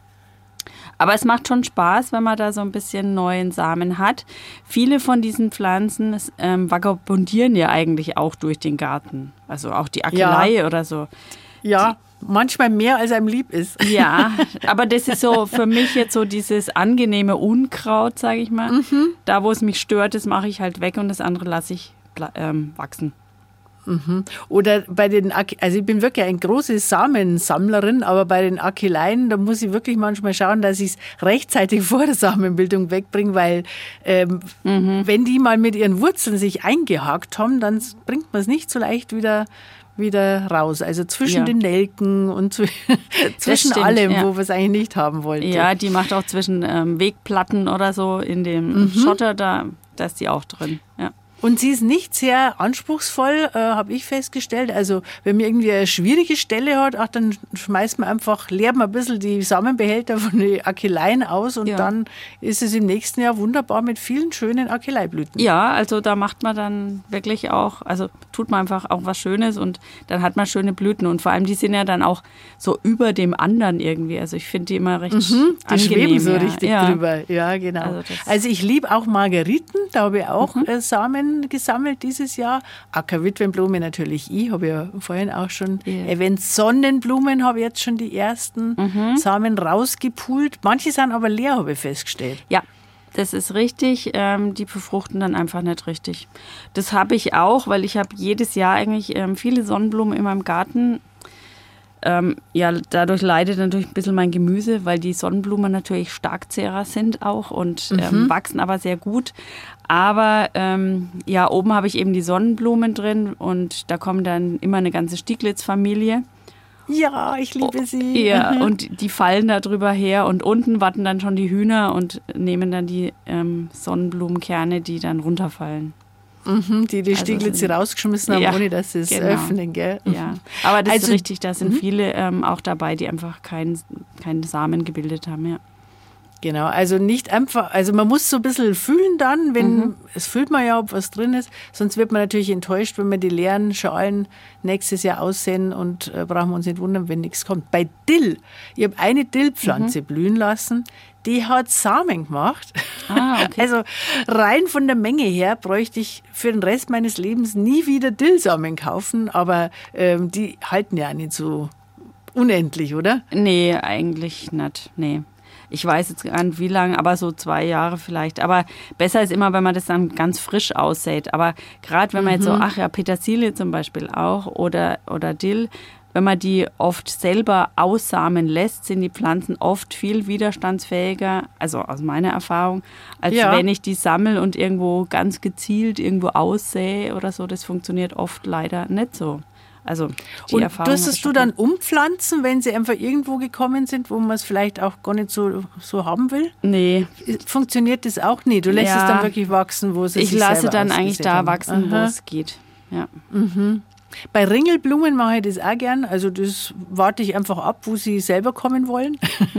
Aber es macht schon Spaß, wenn man da so ein bisschen neuen Samen hat. Viele von diesen Pflanzen vagabundieren ja eigentlich auch durch den Garten. Also auch die Akelei oder so. Ja, manchmal mehr als einem lieb ist. Ja, aber das ist so für mich jetzt so dieses angenehme Unkraut, sage ich mal. Da, wo es mich stört, das mache ich halt weg und das andere lasse ich wachsen. Oder bei den, also ich bin wirklich eine große Samensammlerin, aber bei den Akeleien, da muss ich wirklich manchmal schauen, dass ich es rechtzeitig vor der Samenbildung wegbringe, weil wenn die mal mit ihren Wurzeln sich eingehakt haben, dann bringt man es nicht so leicht wieder raus. Also zwischen den Nelken und zwischen allem, wo wir es eigentlich nicht haben wollten. Ja, die macht auch zwischen Wegplatten oder so in dem Schotter, da ist die auch drin. Ja. Und sie ist nicht sehr anspruchsvoll, habe ich festgestellt. Also wenn man irgendwie eine schwierige Stelle hat, dann schmeißt man einfach, leert man ein bisschen die Samenbehälter von den Akeleien aus und dann ist es im nächsten Jahr wunderbar mit vielen schönen Akeleieblüten. Ja, also da macht man dann wirklich auch, also tut man einfach auch was Schönes und dann hat man schöne Blüten. Und vor allem, die sind ja dann auch so über dem anderen irgendwie. Also ich finde die immer recht angenehm. Die schweben so richtig drüber. Ja, genau. Also ich liebe auch Margeriten, da habe ich auch Samen gesammelt dieses Jahr. Ackerwitwenblume natürlich habe ich ja vorhin auch schon erwähnt. Sonnenblumen habe ich jetzt schon die ersten Samen rausgepult. Manche sind aber leer, habe ich festgestellt. Ja, das ist richtig. Die befruchten dann einfach nicht richtig. Das habe ich auch, weil ich habe jedes Jahr eigentlich viele Sonnenblumen in meinem Garten. Dadurch leidet natürlich ein bisschen mein Gemüse, weil die Sonnenblumen natürlich Starkzehrer sind auch und wachsen aber sehr gut. Aber oben habe ich eben die Sonnenblumen drin und da kommt dann immer eine ganze Stieglitz-Familie. Ja, ich liebe sie. Ja, und die fallen da drüber her und unten warten dann schon die Hühner und nehmen dann die Sonnenblumenkerne, die dann runterfallen. Die Stieglitze rausgeschmissen haben, ohne dass sie es öffnen, gell? Ja, aber das ist richtig, da sind viele auch dabei, die einfach keinen Samen gebildet haben, ja. Genau, also nicht einfach, also man muss so ein bisschen fühlen dann, wenn, es fühlt man ja, ob was drin ist, sonst wird man natürlich enttäuscht, wenn wir die leeren Schalen nächstes Jahr aussehen und brauchen wir uns nicht wundern, wenn nichts kommt. Bei Dill, ich habe eine Dillpflanze blühen lassen, die hat Samen gemacht. Ah, okay. Also rein von der Menge her bräuchte ich für den Rest meines Lebens nie wieder Dillsamen kaufen, aber die halten ja nicht so unendlich, oder? Nee, eigentlich nicht, nee. Ich weiß jetzt gar nicht wie lange, aber so 2 Jahre vielleicht. Aber besser ist immer, wenn man das dann ganz frisch aussät. Aber gerade wenn man jetzt so, Petersilie zum Beispiel auch oder Dill, wenn man die oft selber aussamen lässt, sind die Pflanzen oft viel widerstandsfähiger, also aus meiner Erfahrung, als wenn ich die sammle und irgendwo ganz gezielt irgendwo aussähe oder so. Das funktioniert oft leider nicht so. Also die und Erfahrung durstest du dann umpflanzen, wenn sie einfach irgendwo gekommen sind, wo man es vielleicht auch gar nicht so haben will? Nee. Funktioniert das auch nicht? Du lässt es dann wirklich wachsen, wo es sich Ich lasse selber dann eigentlich da haben. wachsen, wo es geht. Ja. Bei Ringelblumen mache ich das auch gern. Also das warte ich einfach ab, wo sie selber kommen wollen.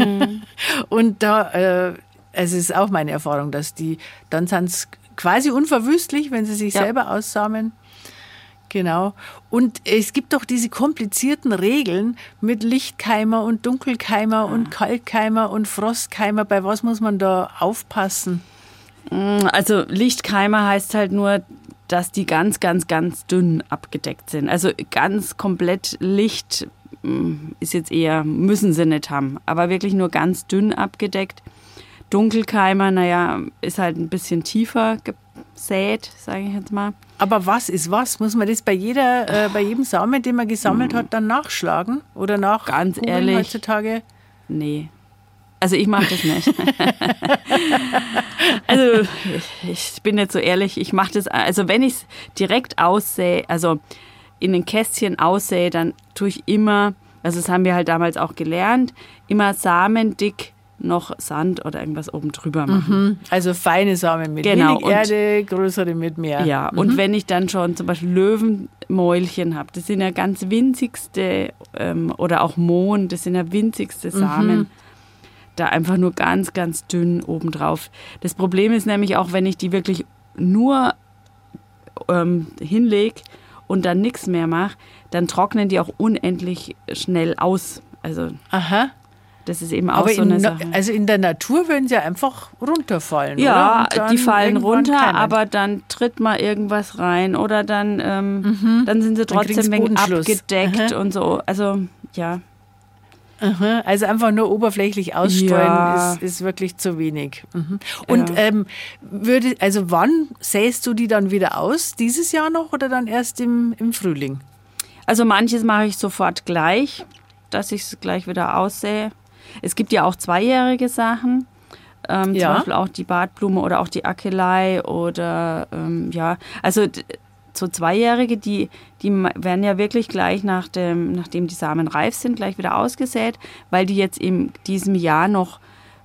Und da, es ist auch meine Erfahrung, dass dann sind es quasi unverwüstlich, wenn sie sich selber aussamen. Genau. Und es gibt doch diese komplizierten Regeln mit Lichtkeimer und Dunkelkeimer und Kaltkeimer und Frostkeimer. Bei was muss man da aufpassen? Also Lichtkeimer heißt halt nur, dass die ganz, ganz, ganz dünn abgedeckt sind. Also ganz komplett Licht ist jetzt eher, müssen sie nicht haben, aber wirklich nur ganz dünn abgedeckt. Dunkelkeimer, ist halt ein bisschen tiefer gesät, sage ich jetzt mal. Aber was ist was? Muss man das bei jedem Samen, den man gesammelt hat, dann nachschlagen? Oder ganz ehrlich, heutzutage? Nee. Also ich mache das nicht. Also ich bin nicht so ehrlich, ich mache das, also wenn ich es direkt aussähe, also in den Kästchen aussähe, dann tue ich immer, also das haben wir halt damals auch gelernt, immer samendick noch Sand oder irgendwas oben drüber machen. Also feine Samen mit wenig Erde, größere mit mehr. Ja, und wenn ich dann schon zum Beispiel Löwenmäulchen habe, das sind ja ganz winzigste, oder auch Mohn, das sind ja winzigste Samen, da einfach nur ganz, ganz dünn obendrauf. Das Problem ist nämlich auch, wenn ich die wirklich nur hinlege und dann nichts mehr mache, dann trocknen die auch unendlich schnell aus. Also das ist eben auch so eine Sache. Also in der Natur würden sie einfach runterfallen, ja, oder? Die fallen runter, aber dann tritt mal irgendwas rein oder dann sind sie trotzdem ein wenig abgedeckt und so. Also, ja. Also einfach nur oberflächlich ausstreuen ist wirklich zu wenig. Und wann säst du die dann wieder aus? Dieses Jahr noch oder dann erst im Frühling? Also manches mache ich sofort gleich, dass ich es gleich wieder aussähe. Es gibt ja auch 2-jährige Sachen, zum Beispiel auch die Bartblume oder auch die Akelei oder also so 2-jährige, die werden ja wirklich gleich nachdem die Samen reif sind, gleich wieder ausgesät, weil die jetzt in diesem Jahr noch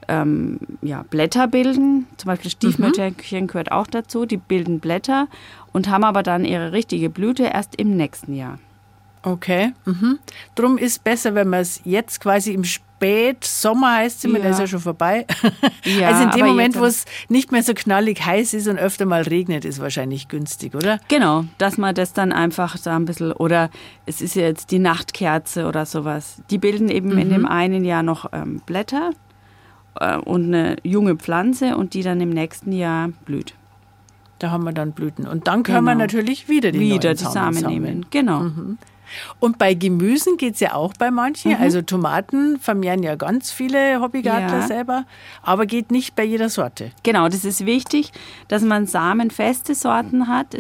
Blätter bilden. Zum Beispiel Stiefmütterchen gehört auch dazu. Die bilden Blätter und haben aber dann ihre richtige Blüte erst im nächsten Jahr. Okay. Drum ist besser, wenn man es jetzt quasi im Spätsommer heißt, der ist ja schon vorbei. Ja, also in dem Moment, wo es nicht mehr so knallig heiß ist und öfter mal regnet, ist wahrscheinlich günstig, oder? Genau, dass man das dann einfach da ein bisschen, oder es ist jetzt die Nachtkerze oder sowas. Die bilden eben in dem einen Jahr noch Blätter und eine junge Pflanze und die dann im nächsten Jahr blüht. Da haben wir dann Blüten. Und dann können wir natürlich wieder die Samen nehmen. Genau. Und bei Gemüsen geht es ja auch bei manchen. Also Tomaten vermehren ja ganz viele Hobbygartner selber, aber geht nicht bei jeder Sorte. Genau, das ist wichtig, dass man samenfeste Sorten hat.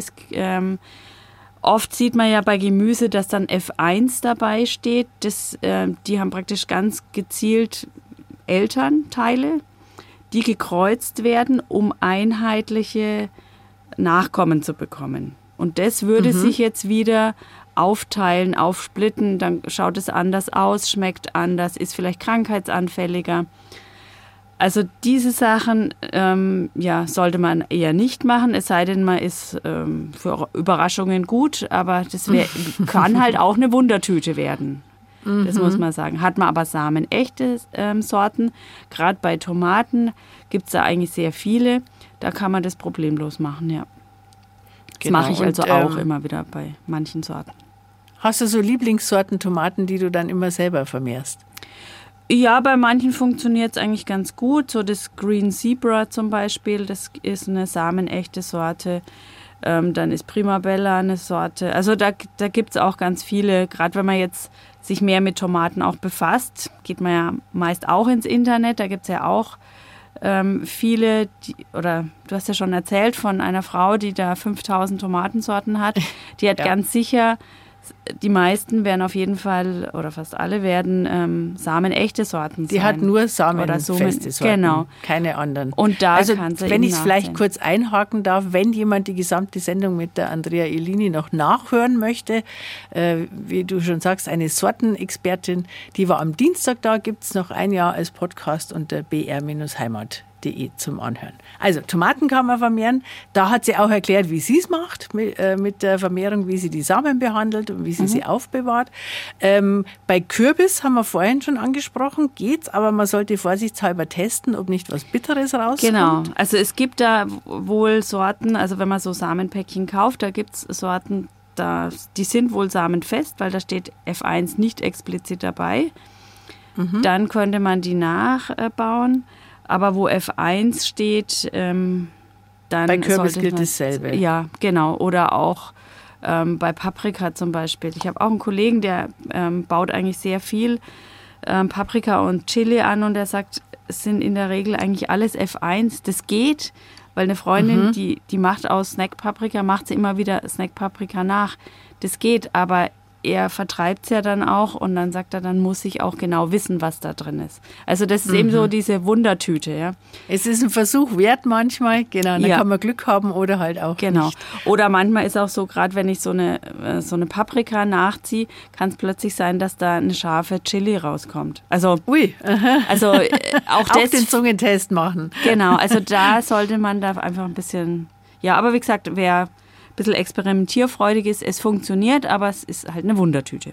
Oft sieht man ja bei Gemüse, dass dann F1 dabei steht. Die haben praktisch ganz gezielt Elternteile, die gekreuzt werden, um einheitliche Nachkommen zu bekommen. Und das würde sich jetzt wieder aufteilen, aufsplitten, dann schaut es anders aus, schmeckt anders, ist vielleicht krankheitsanfälliger. Also diese Sachen sollte man eher nicht machen, es sei denn, man ist für Überraschungen gut, aber das kann halt auch eine Wundertüte werden. Das muss man sagen. Hat man aber samenechte Sorten, gerade bei Tomaten gibt es da eigentlich sehr viele, da kann man das problemlos machen, ja. Das mache ich also auch immer wieder bei manchen Sorten. Hast du so Lieblingssorten Tomaten, die du dann immer selber vermehrst? Ja, bei manchen funktioniert es eigentlich ganz gut. So das Green Zebra zum Beispiel, das ist eine samenechte Sorte. Dann ist Primabella eine Sorte. Also da gibt es auch ganz viele. Gerade wenn man jetzt sich mehr mit Tomaten auch befasst, geht man ja meist auch ins Internet. Da gibt es ja auch viele, du hast ja schon erzählt von einer Frau, die da 5000 Tomatensorten hat. Die hat ganz sicher, die meisten werden auf jeden Fall, oder fast alle werden samenechte Sorten sein. Die hat nur samenfeste Sorten, genau. Keine anderen. Und da also kann sie wenn ich es vielleicht kurz einhaken darf, wenn jemand die gesamte Sendung mit der Andrea Elini noch nachhören möchte, wie du schon sagst, eine Sortenexpertin, die war am Dienstag da, gibt es noch ein Jahr als Podcast unter br-heimat.de zum Anhören. Also Tomaten kann man vermehren. Da hat sie auch erklärt, wie sie es macht mit der Vermehrung, wie sie die Samen behandelt und wie sie aufbewahrt. Bei Kürbis haben wir vorhin schon angesprochen, geht's, aber man sollte vorsichtshalber testen, ob nicht was Bitteres rauskommt. Genau, also es gibt da wohl Sorten, also wenn man so Samenpäckchen kauft, da gibt es Sorten, die sind wohl samenfest, weil da steht F1 nicht explizit dabei. Dann könnte man die nachbauen. Aber wo F1 steht, dann bei Kürbis gilt dasselbe. Ja, genau. Oder auch bei Paprika zum Beispiel. Ich habe auch einen Kollegen, der baut eigentlich sehr viel Paprika und Chili an und der sagt, es sind in der Regel eigentlich alles F1. Das geht, weil eine Freundin, die macht aus Snackpaprika, macht sie immer wieder Snackpaprika nach. Das geht, aber er vertreibt es ja dann auch und dann sagt er, dann muss ich auch genau wissen, was da drin ist. Also das ist eben so diese Wundertüte. Ja. Es ist ein Versuch wert manchmal, genau, dann kann man Glück haben oder halt auch nicht. Oder manchmal ist auch so, gerade wenn ich so eine Paprika nachziehe, kann es plötzlich sein, dass da eine scharfe Chili rauskommt. Also, also auch den Zungentest machen. Genau, also da sollte man da einfach ein bisschen, aber wie gesagt, wer bisschen experimentierfreudig ist. Es funktioniert, aber es ist halt eine Wundertüte.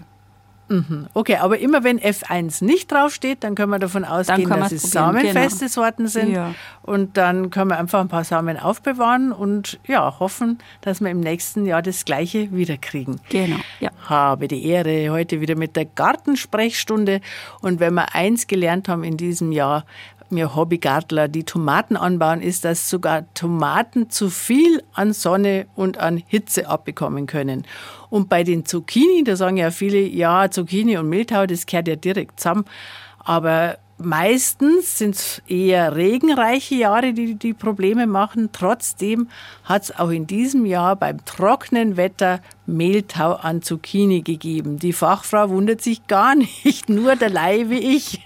Okay, aber immer wenn F1 nicht draufsteht, dann können wir davon ausgehen, dass es samenfeste Sorten sind. Ja. Und dann können wir einfach ein paar Samen aufbewahren und hoffen, dass wir im nächsten Jahr das Gleiche wiederkriegen. Genau. Ja. Habe die Ehre, heute wieder mit der Gartensprechstunde. Und wenn wir eins gelernt haben in diesem Jahr, wir Hobbygartler, die Tomaten anbauen, ist, dass sogar Tomaten zu viel an Sonne und an Hitze abbekommen können. Und bei den Zucchini, da sagen ja viele, Zucchini und Mehltau, das gehört ja direkt zusammen. Aber meistens sind es eher regenreiche Jahre, die Probleme machen. Trotzdem hat es auch in diesem Jahr beim trockenen Wetter Mehltau an Zucchini gegeben. Die Fachfrau wundert sich gar nicht, nur der Laie wie ich.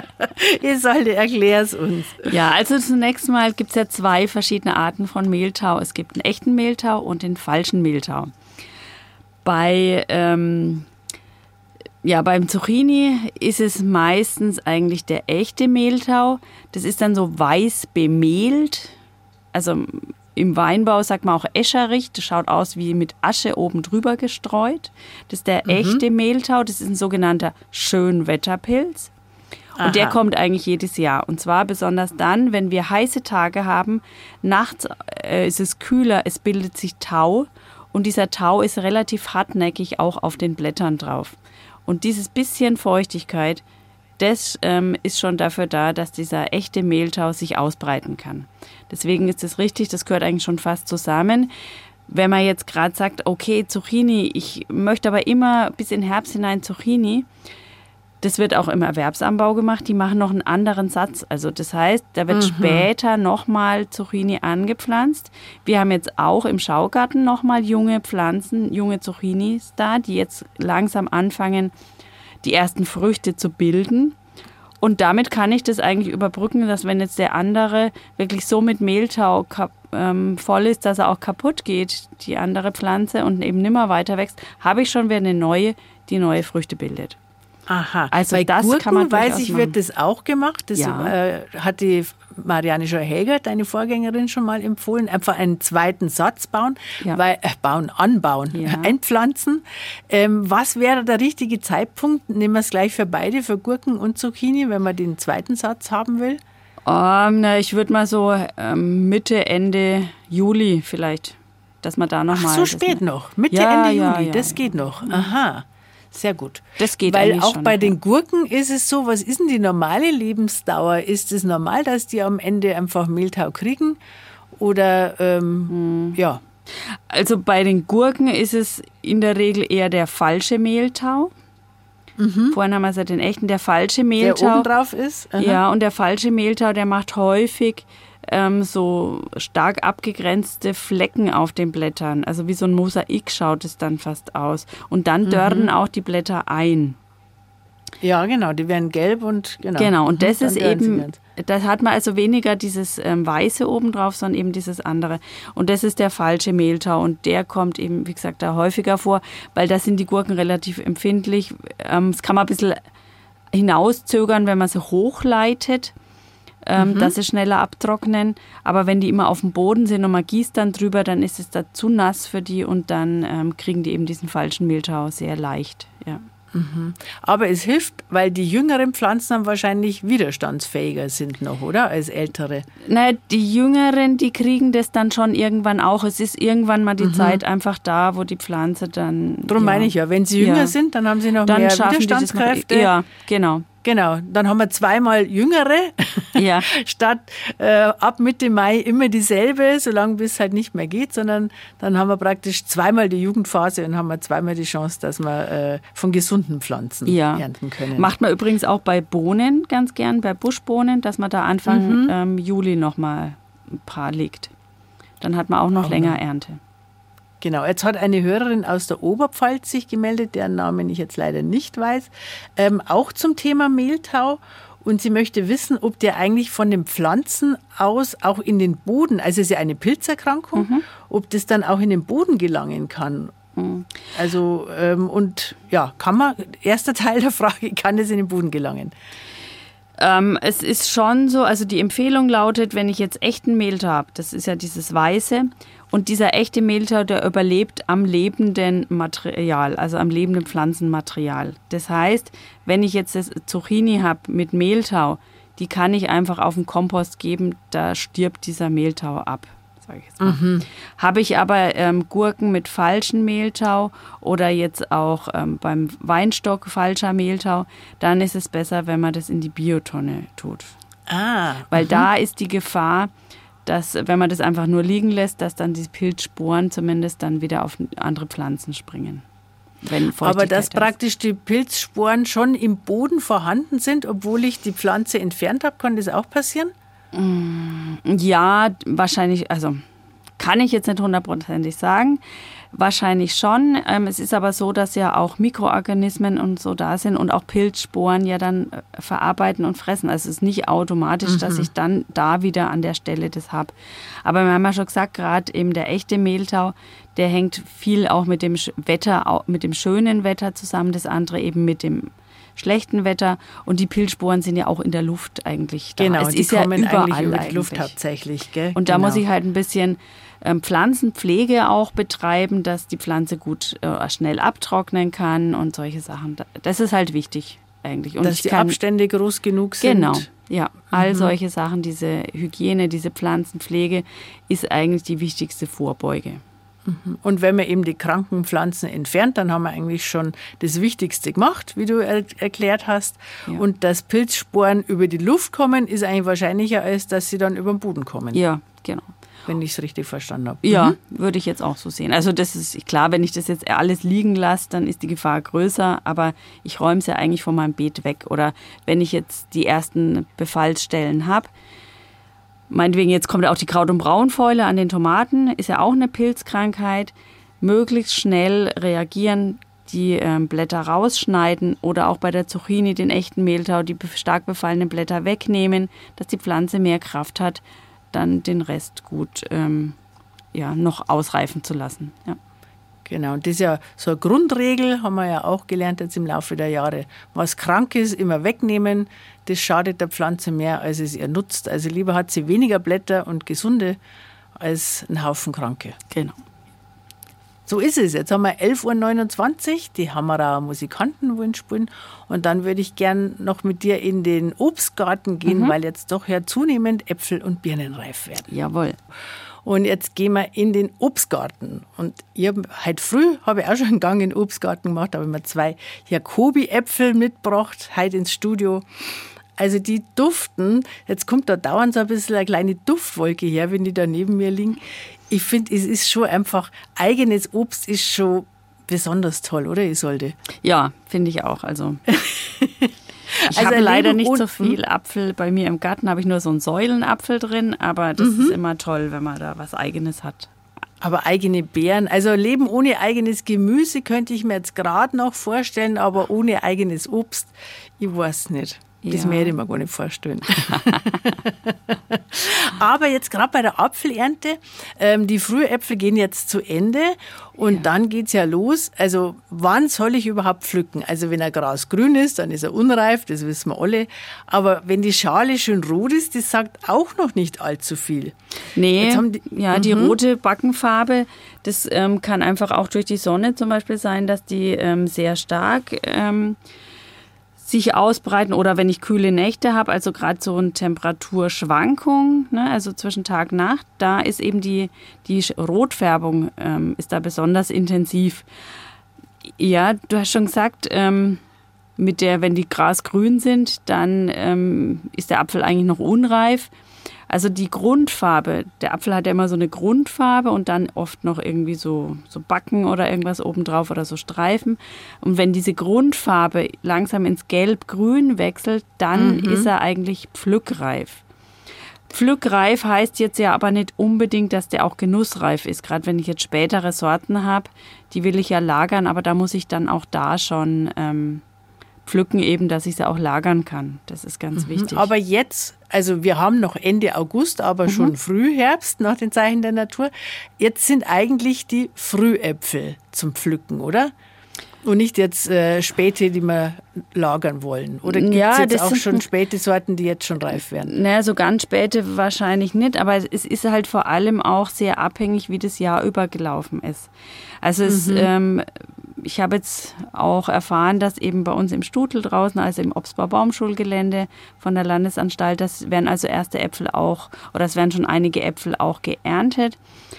Isolde, erklär's uns. Ja, also zunächst mal gibt es ja 2 verschiedene Arten von Mehltau. Es gibt einen echten Mehltau und den falschen Bei Ja, beim Zucchini ist es meistens eigentlich der echte Mehltau. Das ist dann so weiß bemehlt. Also im Weinbau sagt man auch Escherich. Das schaut aus wie mit Asche oben drüber gestreut. Das ist der echte Mehltau. Das ist ein sogenannter Schönwetterpilz. Und der kommt eigentlich jedes Jahr. Und zwar besonders dann, wenn wir heiße Tage haben. Nachts ist es kühler, es bildet sich Tau. Und dieser Tau ist relativ hartnäckig auch auf den Blättern drauf. Und dieses bisschen Feuchtigkeit, das ist schon dafür da, dass dieser echte Mehltau sich ausbreiten kann. Deswegen ist es richtig, das gehört eigentlich schon fast zusammen. Wenn man jetzt gerade sagt, okay, Zucchini, ich möchte aber immer bis in den Herbst hinein Zucchini, das wird auch im Erwerbsanbau gemacht, die machen noch einen anderen Satz. Also das heißt, da wird später nochmal Zucchini angepflanzt. Wir haben jetzt auch im Schaugarten nochmal junge Pflanzen, junge Zucchinis da, die jetzt langsam anfangen, die ersten Früchte zu bilden. Und damit kann ich das eigentlich überbrücken, dass wenn jetzt der andere wirklich so mit Mehltau voll ist, dass er auch kaputt geht, die andere Pflanze, und eben nimmer weiter wächst, habe ich schon wieder eine neue, die neue Früchte bildet. Aha, also bei das Gurken, kann man weiß ich, machen. wird das auch gemacht. Das Ja. hat die Marianne Scheuer-Helger, deine Vorgängerin, schon mal empfohlen. Einfach einen zweiten Satz bauen, Ja. anbauen, Ja. einpflanzen. Was wäre der richtige Zeitpunkt? Nehmen wir es gleich für beide, für Gurken und Zucchini, wenn man den zweiten Satz haben will? Ich würde mal so Mitte, Ende Juli vielleicht, dass man da nochmal... Ach, so spät noch, Mitte, Ja, Ende ja, Juli, ja, das ja. geht noch. Aha. Sehr gut. Das geht Weil eigentlich auch schon, bei ja. den Gurken ist es so, was ist denn die normale Lebensdauer? Ist es normal, dass die am Ende einfach Mehltau kriegen? Oder, ja. Also bei den Gurken ist es in der Regel eher der falsche Mehltau. Vorhin haben wir gesagt, den echten, der falsche Der Mehltau. oben drauf ist? Aha. Ja, und der falsche Mehltau, der macht häufig so stark abgegrenzte Flecken auf den Blättern. Also wie so ein Mosaik schaut es dann fast aus. Und dann dörren auch die Blätter ein. Ja, genau, die werden gelb und genau. Genau, und das Dann ist dörren sie eben, ganz. das hat man also weniger dieses Weiße obendrauf, sondern eben dieses andere. Und das ist der falsche Mehltau und der kommt eben, wie gesagt, da häufiger vor, weil da sind die Gurken relativ empfindlich. Das kann man ein bisschen hinauszögern, wenn man sie hochleitet, dass sie schneller abtrocknen. Aber wenn die immer auf dem Boden sind und man gießt dann drüber, dann ist es da zu nass für die und dann kriegen die eben diesen falschen Mehltau sehr leicht, ja. Aber es hilft, weil die jüngeren Pflanzen dann wahrscheinlich widerstandsfähiger sind noch, oder? Als ältere. Naja, die Jüngeren, die kriegen das dann schon irgendwann auch. Es ist irgendwann mal die Zeit einfach da, wo die Pflanze dann... Darum meine ich ja, wenn sie jünger sind, dann haben sie noch dann mehr schaffen die das noch, Widerstandskräfte. ja, genau. Genau, dann haben wir zweimal Jüngere, Ja. statt ab Mitte Mai immer dieselbe, solange bis es halt nicht mehr geht, sondern dann haben wir praktisch zweimal die Jugendphase und haben wir zweimal die Chance, dass wir von gesunden Pflanzen ernten können. Macht man übrigens auch bei Bohnen ganz gern, bei Buschbohnen, dass man da Anfang Juli nochmal ein paar legt. Dann hat man auch noch länger Ernte. Genau, jetzt hat eine Hörerin aus der Oberpfalz sich gemeldet, deren Namen ich jetzt leider nicht weiß, auch zum Thema Mehltau. Und sie möchte wissen, ob der eigentlich von den Pflanzen aus auch in den Boden, also es ist ja eine Pilzerkrankung, ob das dann auch in den Boden gelangen kann. Also, und ja, kann man, erster Teil der Frage, kann das in den Boden gelangen? Es ist schon so, also die Empfehlung lautet, wenn ich jetzt echten Mehltau habe, das ist ja dieses Weiße, und dieser echte Mehltau, der überlebt am lebenden Material, also am lebenden Pflanzenmaterial. Das heißt, wenn ich jetzt das Zucchini habe mit Mehltau, die kann ich einfach auf den Kompost geben, da stirbt dieser Mehltau ab, sage ich jetzt mal. Habe ich aber Gurken mit falschem Mehltau oder jetzt auch beim Weinstock falscher Mehltau, dann ist es besser, wenn man das in die Biotonne tut. Weil da ist die Gefahr, dass, wenn man das einfach nur liegen lässt, dass dann die Pilzsporen zumindest dann wieder auf andere Pflanzen springen. Wenn Aber dass ist. praktisch die Pilzsporen schon im Boden vorhanden sind, obwohl ich die Pflanze entfernt habe, kann das auch passieren? Ja, wahrscheinlich, also kann ich jetzt nicht 100%ig sagen. Wahrscheinlich schon. Es ist aber so, dass ja auch Mikroorganismen und so da sind und auch Pilzsporen ja dann verarbeiten und fressen. Also es ist nicht automatisch, dass ich dann da wieder an der Stelle das habe. Aber wir haben ja schon gesagt, gerade eben der echte Mehltau, der hängt viel auch mit dem Wetter, mit dem schönen Wetter zusammen, das andere eben mit dem schlechten Wetter. Und die Pilzsporen sind ja auch in der Luft eigentlich da. Genau, es die ist kommen ja überall eigentlich über die Luft hauptsächlich. Gell? Und da muss ich halt ein bisschen Pflanzenpflege auch betreiben, dass die Pflanze gut schnell abtrocknen kann und solche Sachen. Das ist halt wichtig eigentlich. Und dass die Abstände groß genug sind. Genau, ja. All solche Sachen, diese Hygiene, diese Pflanzenpflege ist eigentlich die wichtigste Vorbeuge. Und wenn man eben die kranken Pflanzen entfernt, dann haben wir eigentlich schon das Wichtigste gemacht, wie du erklärt hast. Ja. Und dass Pilzsporen über die Luft kommen, ist eigentlich wahrscheinlicher, als dass sie dann über den Boden kommen. Ja, genau. Wenn ich es richtig verstanden habe. Ja, würde ich jetzt auch so sehen. Also das ist klar, wenn ich das jetzt alles liegen lasse, dann ist die Gefahr größer, aber ich räume es ja eigentlich von meinem Beet weg. Oder wenn ich jetzt die ersten Befallsstellen habe, meinetwegen jetzt kommt auch die Kraut- und Braunfäule an den Tomaten, ist ja auch eine Pilzkrankheit. Möglichst schnell reagieren, die Blätter rausschneiden oder auch bei der Zucchini den echten Mehltau, die stark befallenen Blätter wegnehmen, dass die Pflanze mehr Kraft hat, dann den Rest gut noch ausreifen zu lassen. Ja. Genau, und das ist ja so eine Grundregel, haben wir ja auch gelernt jetzt im Laufe der Jahre. Was krank ist, immer wegnehmen, das schadet der Pflanze mehr, als es ihr nutzt. Also lieber hat sie weniger Blätter und gesunde, als einen Haufen Kranke. Genau. So ist es. Jetzt haben wir 11.29 Uhr, die Hammerer Musikanten wollen spielen. Und dann würde ich gern noch mit dir in den Obstgarten gehen, weil jetzt doch ja zunehmend Äpfel und Birnen reif werden. Jawohl. Und jetzt gehen wir in den Obstgarten. Und heute früh habe ich auch schon einen Gang in den Obstgarten gemacht, habe mir 2 Jacobi-Äpfel mitgebracht, heute ins Studio. Also die duften, jetzt kommt da dauernd so ein bisschen eine kleine Duftwolke her, wenn die da neben mir liegen. Ich finde, es ist schon einfach, eigenes Obst ist schon besonders toll, oder Isolde? Ja, finde ich auch. Also ich habe leider nicht so viel Apfel. Bei mir im Garten habe ich nur so einen Säulenapfel drin, aber das ist immer toll, wenn man da was Eigenes hat. Aber eigene Beeren, also Leben ohne eigenes Gemüse könnte ich mir jetzt gerade noch vorstellen, aber ohne eigenes Obst, ich weiß nicht. Das hätte ich mir gar nicht vorstellen. Aber jetzt gerade bei der Apfelernte, die Frühäpfel gehen jetzt zu Ende und dann geht es ja los. Also wann soll ich überhaupt pflücken? Also wenn er grasgrün ist, dann ist er unreif, das wissen wir alle. Aber wenn die Schale schön rot ist, das sagt auch noch nicht allzu viel. Nee, die rote Backenfarbe, das kann einfach auch durch die Sonne zum Beispiel sein, dass die sehr stark sich ausbreiten oder wenn ich kühle Nächte habe, also gerade so eine Temperaturschwankung, ne, also zwischen Tag und Nacht, da ist eben die Rotfärbung ist da besonders intensiv. Ja, du hast schon gesagt, wenn die grasgrün sind, dann ist der Apfel eigentlich noch unreif. Also die Grundfarbe, der Apfel hat ja immer so eine Grundfarbe und dann oft noch irgendwie so Backen oder irgendwas obendrauf oder so Streifen. Und wenn diese Grundfarbe langsam ins Gelb-Grün wechselt, dann ist er eigentlich pflückreif. Pflückreif heißt jetzt ja aber nicht unbedingt, dass der auch genussreif ist. Gerade wenn ich jetzt spätere Sorten habe, die will ich ja lagern, aber da muss ich dann auch da schon pflücken eben, dass ich sie auch lagern kann. Das ist ganz wichtig. Aber jetzt, also wir haben noch Ende August, aber schon Frühherbst nach den Zeichen der Natur. Jetzt sind eigentlich die Frühäpfel zum Pflücken, oder? Und nicht jetzt späte, die wir lagern wollen. Oder gibt es jetzt auch schon späte Sorten, die jetzt schon reif werden? Naja, so ganz späte wahrscheinlich nicht, aber es ist halt vor allem auch sehr abhängig, wie das Jahr über gelaufen ist. Also ich habe jetzt auch erfahren, dass eben bei uns im Stutl draußen, also im Obstbau-Baumschulgelände von der Landesanstalt, das werden also erste Äpfel auch, oder es werden schon einige Äpfel auch geerntet,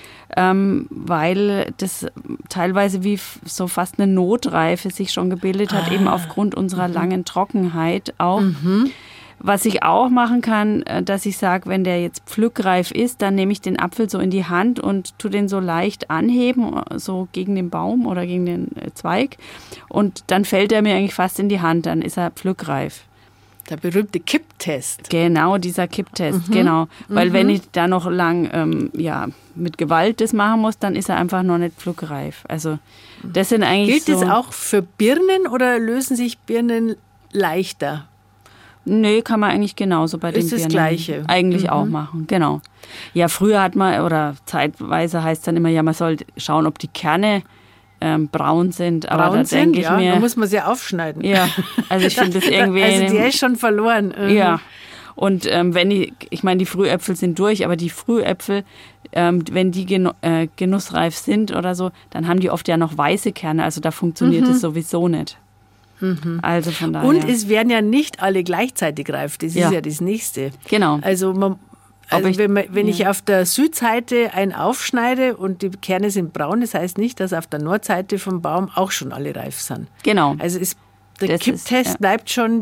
weil das teilweise wie so fast eine Notreife sich schon gebildet hat, eben aufgrund unserer langen Trockenheit auch. Was ich auch machen kann, dass ich sage, wenn der jetzt pflückreif ist, dann nehme ich den Apfel so in die Hand und tue den so leicht anheben, so gegen den Baum oder gegen den Zweig. Und dann fällt er mir eigentlich fast in die Hand, dann ist er pflückreif. Der berühmte Kipptest. Genau, dieser Kipptest, genau. Weil wenn ich da noch lang mit Gewalt das machen muss, dann ist er einfach noch nicht pflückreif. Also das sind eigentlich Gilt das auch für Birnen oder lösen sich Birnen leichter? Nee, kann man eigentlich genauso bei den Ist das Birnen Gleiche. eigentlich auch machen, genau. Ja, früher hat man, oder zeitweise heißt es dann immer, ja, man soll schauen, ob die Kerne braun sind. Aber Braun da denke ich ja, mir, da muss man sie aufschneiden. ja, also ich finde das irgendwie... Also der ist schon verloren. Ja, und wenn ich meine, die Frühäpfel sind durch, aber die Frühäpfel, wenn die genussreif sind oder so, dann haben die oft ja noch weiße Kerne, also da funktioniert es sowieso nicht. Also von daher. Und es werden ja nicht alle gleichzeitig reif, das ist ja das Nächste. Genau. Also, wenn ich auf der Südseite einen aufschneide und die Kerne sind braun, das heißt nicht, dass auf der Nordseite vom Baum auch schon alle reif sind. Genau. Also der Kipptest bleibt schon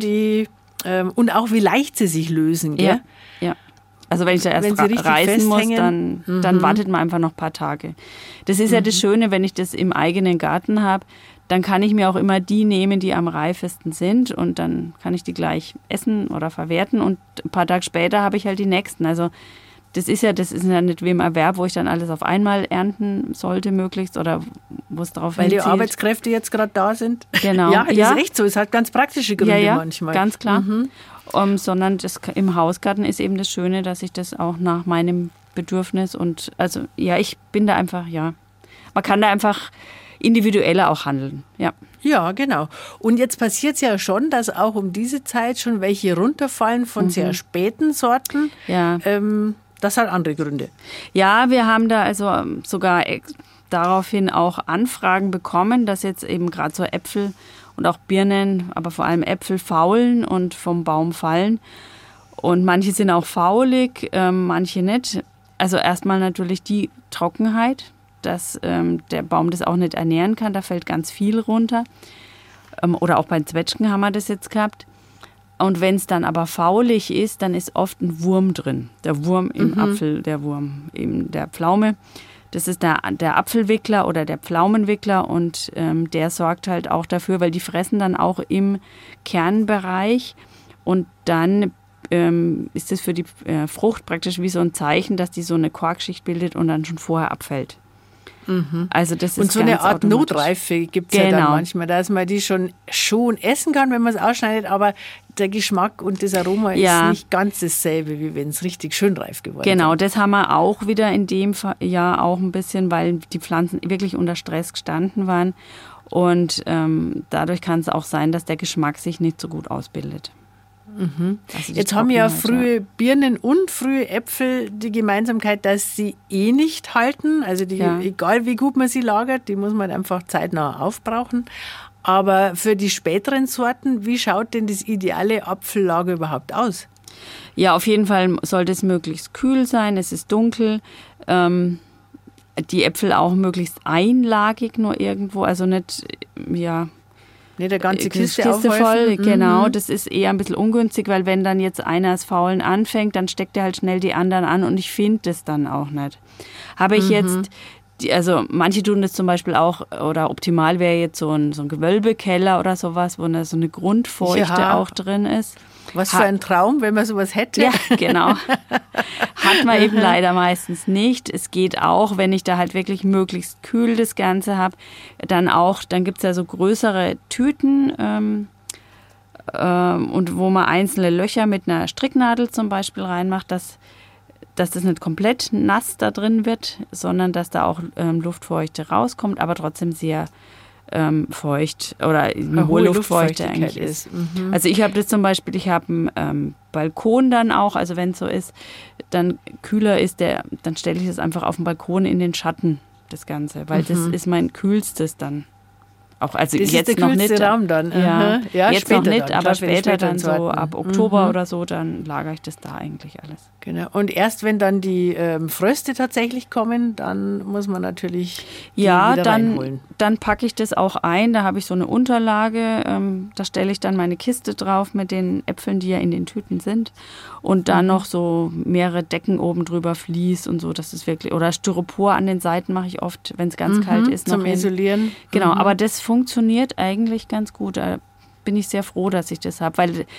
und auch wie leicht sie sich lösen, gell? Ja. Also wenn ich da erst reißen muss, dann wartet man einfach noch ein paar Tage. Das ist ja das Schöne, wenn ich das im eigenen Garten habe, dann kann ich mir auch immer die nehmen, die am reifesten sind und dann kann ich die gleich essen oder verwerten und ein paar Tage später habe ich halt die nächsten. Also das ist ja nicht wie im Erwerb, wo ich dann alles auf einmal ernten sollte möglichst oder wo es darauf Weil die Arbeitskräfte jetzt gerade da sind. Genau. Ja, das ist echt so. Es hat ganz praktische Gründe manchmal. Ganz klar. Sondern im Hausgarten ist eben das Schöne, dass ich das auch nach meinem Bedürfnis und also ja, ich bin da einfach, man kann da einfach individueller auch handeln, ja. Ja, genau. Und jetzt passiert es ja schon, dass auch um diese Zeit schon welche runterfallen von sehr späten Sorten. Ja. Das hat andere Gründe. Ja, wir haben da also sogar daraufhin auch Anfragen bekommen, dass jetzt eben gerade so Äpfel und auch Birnen, aber vor allem Äpfel faulen und vom Baum fallen. Und manche sind auch faulig, manche nicht. Also erstmal natürlich die Trockenheit, dass der Baum das auch nicht ernähren kann. Da fällt ganz viel runter. Oder auch bei Zwetschgen haben wir das jetzt gehabt. Und wenn es dann aber faulig ist, dann ist oft ein Wurm drin. Der Wurm im Apfel, der Wurm in der Pflaume. Das ist der Apfelwickler oder der Pflaumenwickler und der sorgt halt auch dafür, weil die fressen dann auch im Kernbereich und dann ist es für die Frucht praktisch wie so ein Zeichen, dass die so eine Korkschicht bildet und dann schon vorher abfällt. Also das ist und so eine Art Notreife gibt es ja dann manchmal, dass man die schon essen kann, wenn man es ausschneidet, aber der Geschmack und das Aroma ist nicht ganz dasselbe, wie wenn es richtig schön reif geworden ist. Genau, das haben wir auch wieder in dem Jahr auch ein bisschen, weil die Pflanzen wirklich unter Stress gestanden waren und dadurch kann es auch sein, dass der Geschmack sich nicht so gut ausbildet. Also jetzt haben ja frühe Birnen und frühe Äpfel die Gemeinsamkeit, dass sie nicht halten. Also egal wie gut man sie lagert, die muss man einfach zeitnah aufbrauchen. Aber für die späteren Sorten, wie schaut denn das ideale Apfellager überhaupt aus? Ja, auf jeden Fall sollte es möglichst kühl sein, es ist dunkel. Die Äpfel auch möglichst einlagig nur irgendwo, also nicht, Nicht der ganze Kiste voll, genau. Das ist eher ein bisschen ungünstig, weil wenn dann jetzt einer das Faulen anfängt, dann steckt er halt schnell die anderen an und ich finde das dann auch nicht. Habe ich jetzt, also manche tun das zum Beispiel auch, oder optimal wäre jetzt so ein Gewölbekeller oder sowas, wo da so eine Grundfeuchte auch drin ist. Was für ein Traum, wenn man sowas hätte. Ja, genau. Hat man eben leider meistens nicht. Es geht auch, wenn ich da halt wirklich möglichst kühl das Ganze habe, dann gibt es ja so größere Tüten und wo man einzelne Löcher mit einer Stricknadel zum Beispiel reinmacht, dass das nicht komplett nass da drin wird, sondern dass da auch Luftfeuchte rauskommt, aber trotzdem sehr feucht oder eine hohe Luftfeuchte eigentlich ist. Also ich habe das zum Beispiel, ich habe einen Balkon dann auch, also wenn es so ist, dann kühler ist dann stelle ich das einfach auf den Balkon in den Schatten, das Ganze, weil das ist mein kühlstes dann. Auch, also das jetzt ist der noch kühlste nicht. Raum dann. Ja, jetzt noch nicht, dann, aber später dann so ab Oktober oder so, dann lagere ich das da eigentlich alles. Genau. Und erst wenn dann die Fröste tatsächlich kommen, dann muss man natürlich die wieder reinholen. Dann packe ich das auch ein. Da habe ich so eine Unterlage. Da stelle ich dann meine Kiste drauf mit den Äpfeln, die ja in den Tüten sind. Und dann noch so mehrere Decken oben drüber, Vlies und so. Das ist wirklich, oder Styropor an den Seiten mache ich oft, wenn es ganz kalt ist. Zum Isolieren. Genau, aber das funktioniert eigentlich ganz gut. Da bin ich sehr froh, dass ich das habe, weil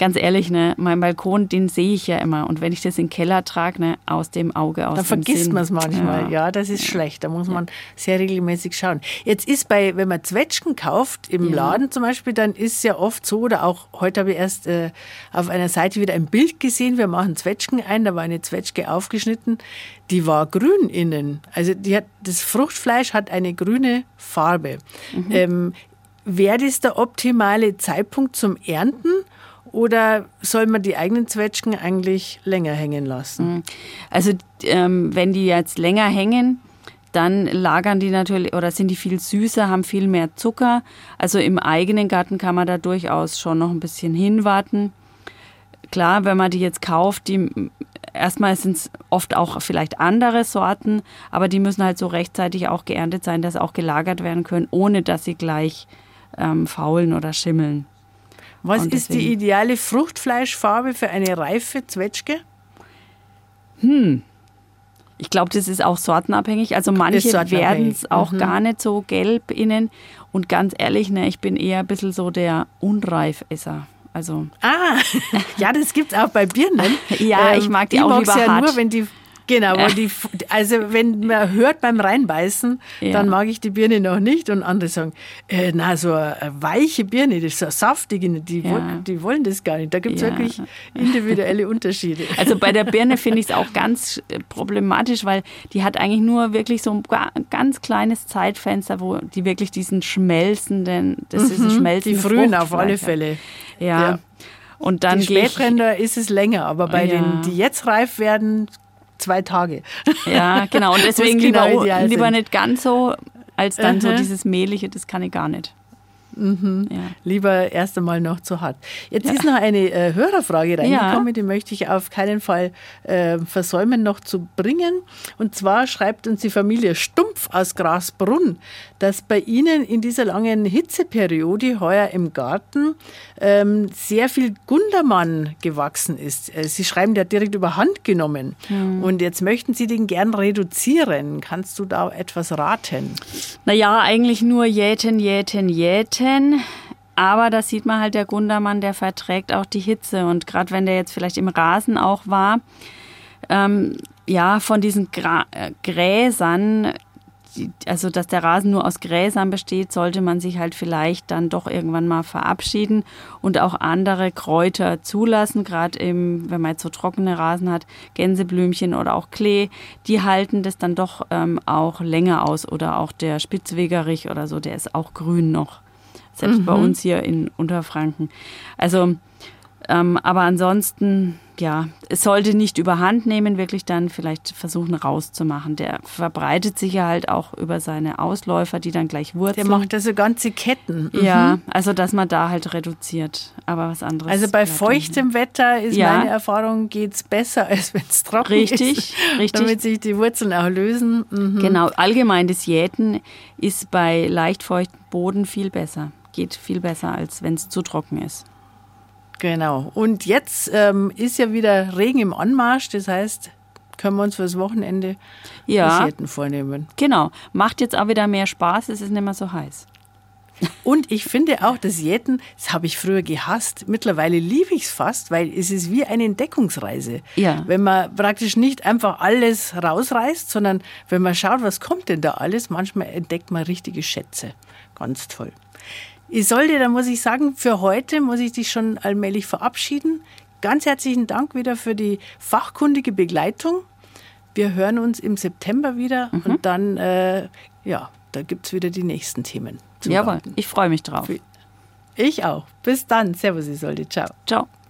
ganz ehrlich, ne, mein Balkon, den sehe ich ja immer. Und wenn ich das in den Keller trage, ne, aus dem Auge, aus dem Sinn. Da vergisst man es manchmal. Ja, das ist schlecht. Da muss man sehr regelmäßig schauen. Jetzt ist wenn man Zwetschgen kauft, im Laden zum Beispiel, dann ist es ja oft so, oder auch heute habe ich erst auf einer Seite wieder ein Bild gesehen, wir machen Zwetschgen ein, da war eine Zwetschge aufgeschnitten, die war grün innen. Also das Fruchtfleisch hat eine grüne Farbe. Wäre das der optimale Zeitpunkt zum Ernten oder soll man die eigenen Zwetschgen eigentlich länger hängen lassen? Also wenn die jetzt länger hängen, dann lagern die natürlich oder sind die viel süßer, haben viel mehr Zucker. Also im eigenen Garten kann man da durchaus schon noch ein bisschen hinwarten. Klar, wenn man die jetzt kauft, erstmal sind es oft auch vielleicht andere Sorten, aber die müssen halt so rechtzeitig auch geerntet sein, dass sie auch gelagert werden können, ohne dass sie gleich faulen oder schimmeln. Was ist die ideale Fruchtfleischfarbe für eine reife Zwetschge? Ich glaube, das ist auch sortenabhängig. Also manche werden es auch gar nicht so gelb innen. Und ganz ehrlich, ne, ich bin eher ein bisschen so der Unreifesser. Also ja, das gibt's auch bei Birnen. Ja, ich mag die auch lieber hart. Nur, wenn die Genau, also wenn man hört beim Reinbeißen, dann mag ich die Birne noch nicht. Und andere sagen, so eine weiche Birne, das ist so saftige, die wollen das gar nicht. Da gibt es wirklich individuelle Unterschiede. Also bei der Birne finde ich es auch ganz problematisch, weil die hat eigentlich nur wirklich so ein ganz kleines Zeitfenster, wo die wirklich diesen schmelzenden, die frühen auf alle Fälle. Ja. Und dann die Spätränder ist es länger, aber bei denen, die jetzt reif werden, 2 Tage. Ja, genau. Und deswegen lieber nicht ganz so, als dann so dieses Mehlige, das kann ich gar nicht. Ja. Lieber erst einmal noch zu hart. Jetzt ist noch eine Hörerfrage reingekommen, die möchte ich auf keinen Fall versäumen noch zu bringen. Und zwar schreibt uns die Familie Stumpf aus Grasbrunn, dass bei ihnen in dieser langen Hitzeperiode heuer im Garten sehr viel Gundermann gewachsen ist. Sie schreiben, der hat direkt überhand genommen. Und jetzt möchten sie den gern reduzieren. Kannst du da etwas raten? Naja, eigentlich nur jäten. Aber da sieht man halt, der Gundermann, der verträgt auch die Hitze. Und gerade wenn der jetzt vielleicht im Rasen auch war, von diesen Gräsern, also dass der Rasen nur aus Gräsern besteht, sollte man sich halt vielleicht dann doch irgendwann mal verabschieden und auch andere Kräuter zulassen, gerade wenn man jetzt so trockene Rasen hat, Gänseblümchen oder auch Klee, die halten das dann doch auch länger aus, oder auch der Spitzwegerich oder so, der ist auch grün noch, selbst bei uns hier in Unterfranken. Also aber ansonsten, es sollte nicht überhand nehmen, wirklich dann vielleicht versuchen rauszumachen. Der verbreitet sich ja halt auch über seine Ausläufer, die dann gleich wurzeln. Der macht also ganze Ketten. Ja, also dass man da halt reduziert, aber was anderes. Also bei feuchtem Wetter ist meine Erfahrung, geht es besser, als wenn es trocken ist. Richtig. Damit sich die Wurzeln auch lösen. Genau, allgemein das Jäten ist bei leicht feuchtem Boden viel besser. Geht viel besser, als wenn es zu trocken ist. Genau. Und jetzt ist ja wieder Regen im Anmarsch. Das heißt, können wir uns fürs Wochenende das Jäten vornehmen. Genau. Macht jetzt auch wieder mehr Spaß. Es ist nicht mehr so heiß. Und ich finde auch, das Jäten, das habe ich früher gehasst. Mittlerweile liebe ich es fast, weil es ist wie eine Entdeckungsreise. Ja. Wenn man praktisch nicht einfach alles rausreißt, sondern wenn man schaut, was kommt denn da alles, manchmal entdeckt man richtige Schätze. Ganz toll. Isolde, da muss ich sagen, für heute muss ich dich schon allmählich verabschieden. Ganz herzlichen Dank wieder für die fachkundige Begleitung. Wir hören uns im September wieder und dann, da gibt es wieder die nächsten Themen. Jawohl, ich freue mich drauf. Ich auch. Bis dann. Servus, Isolde. Ciao. Ciao.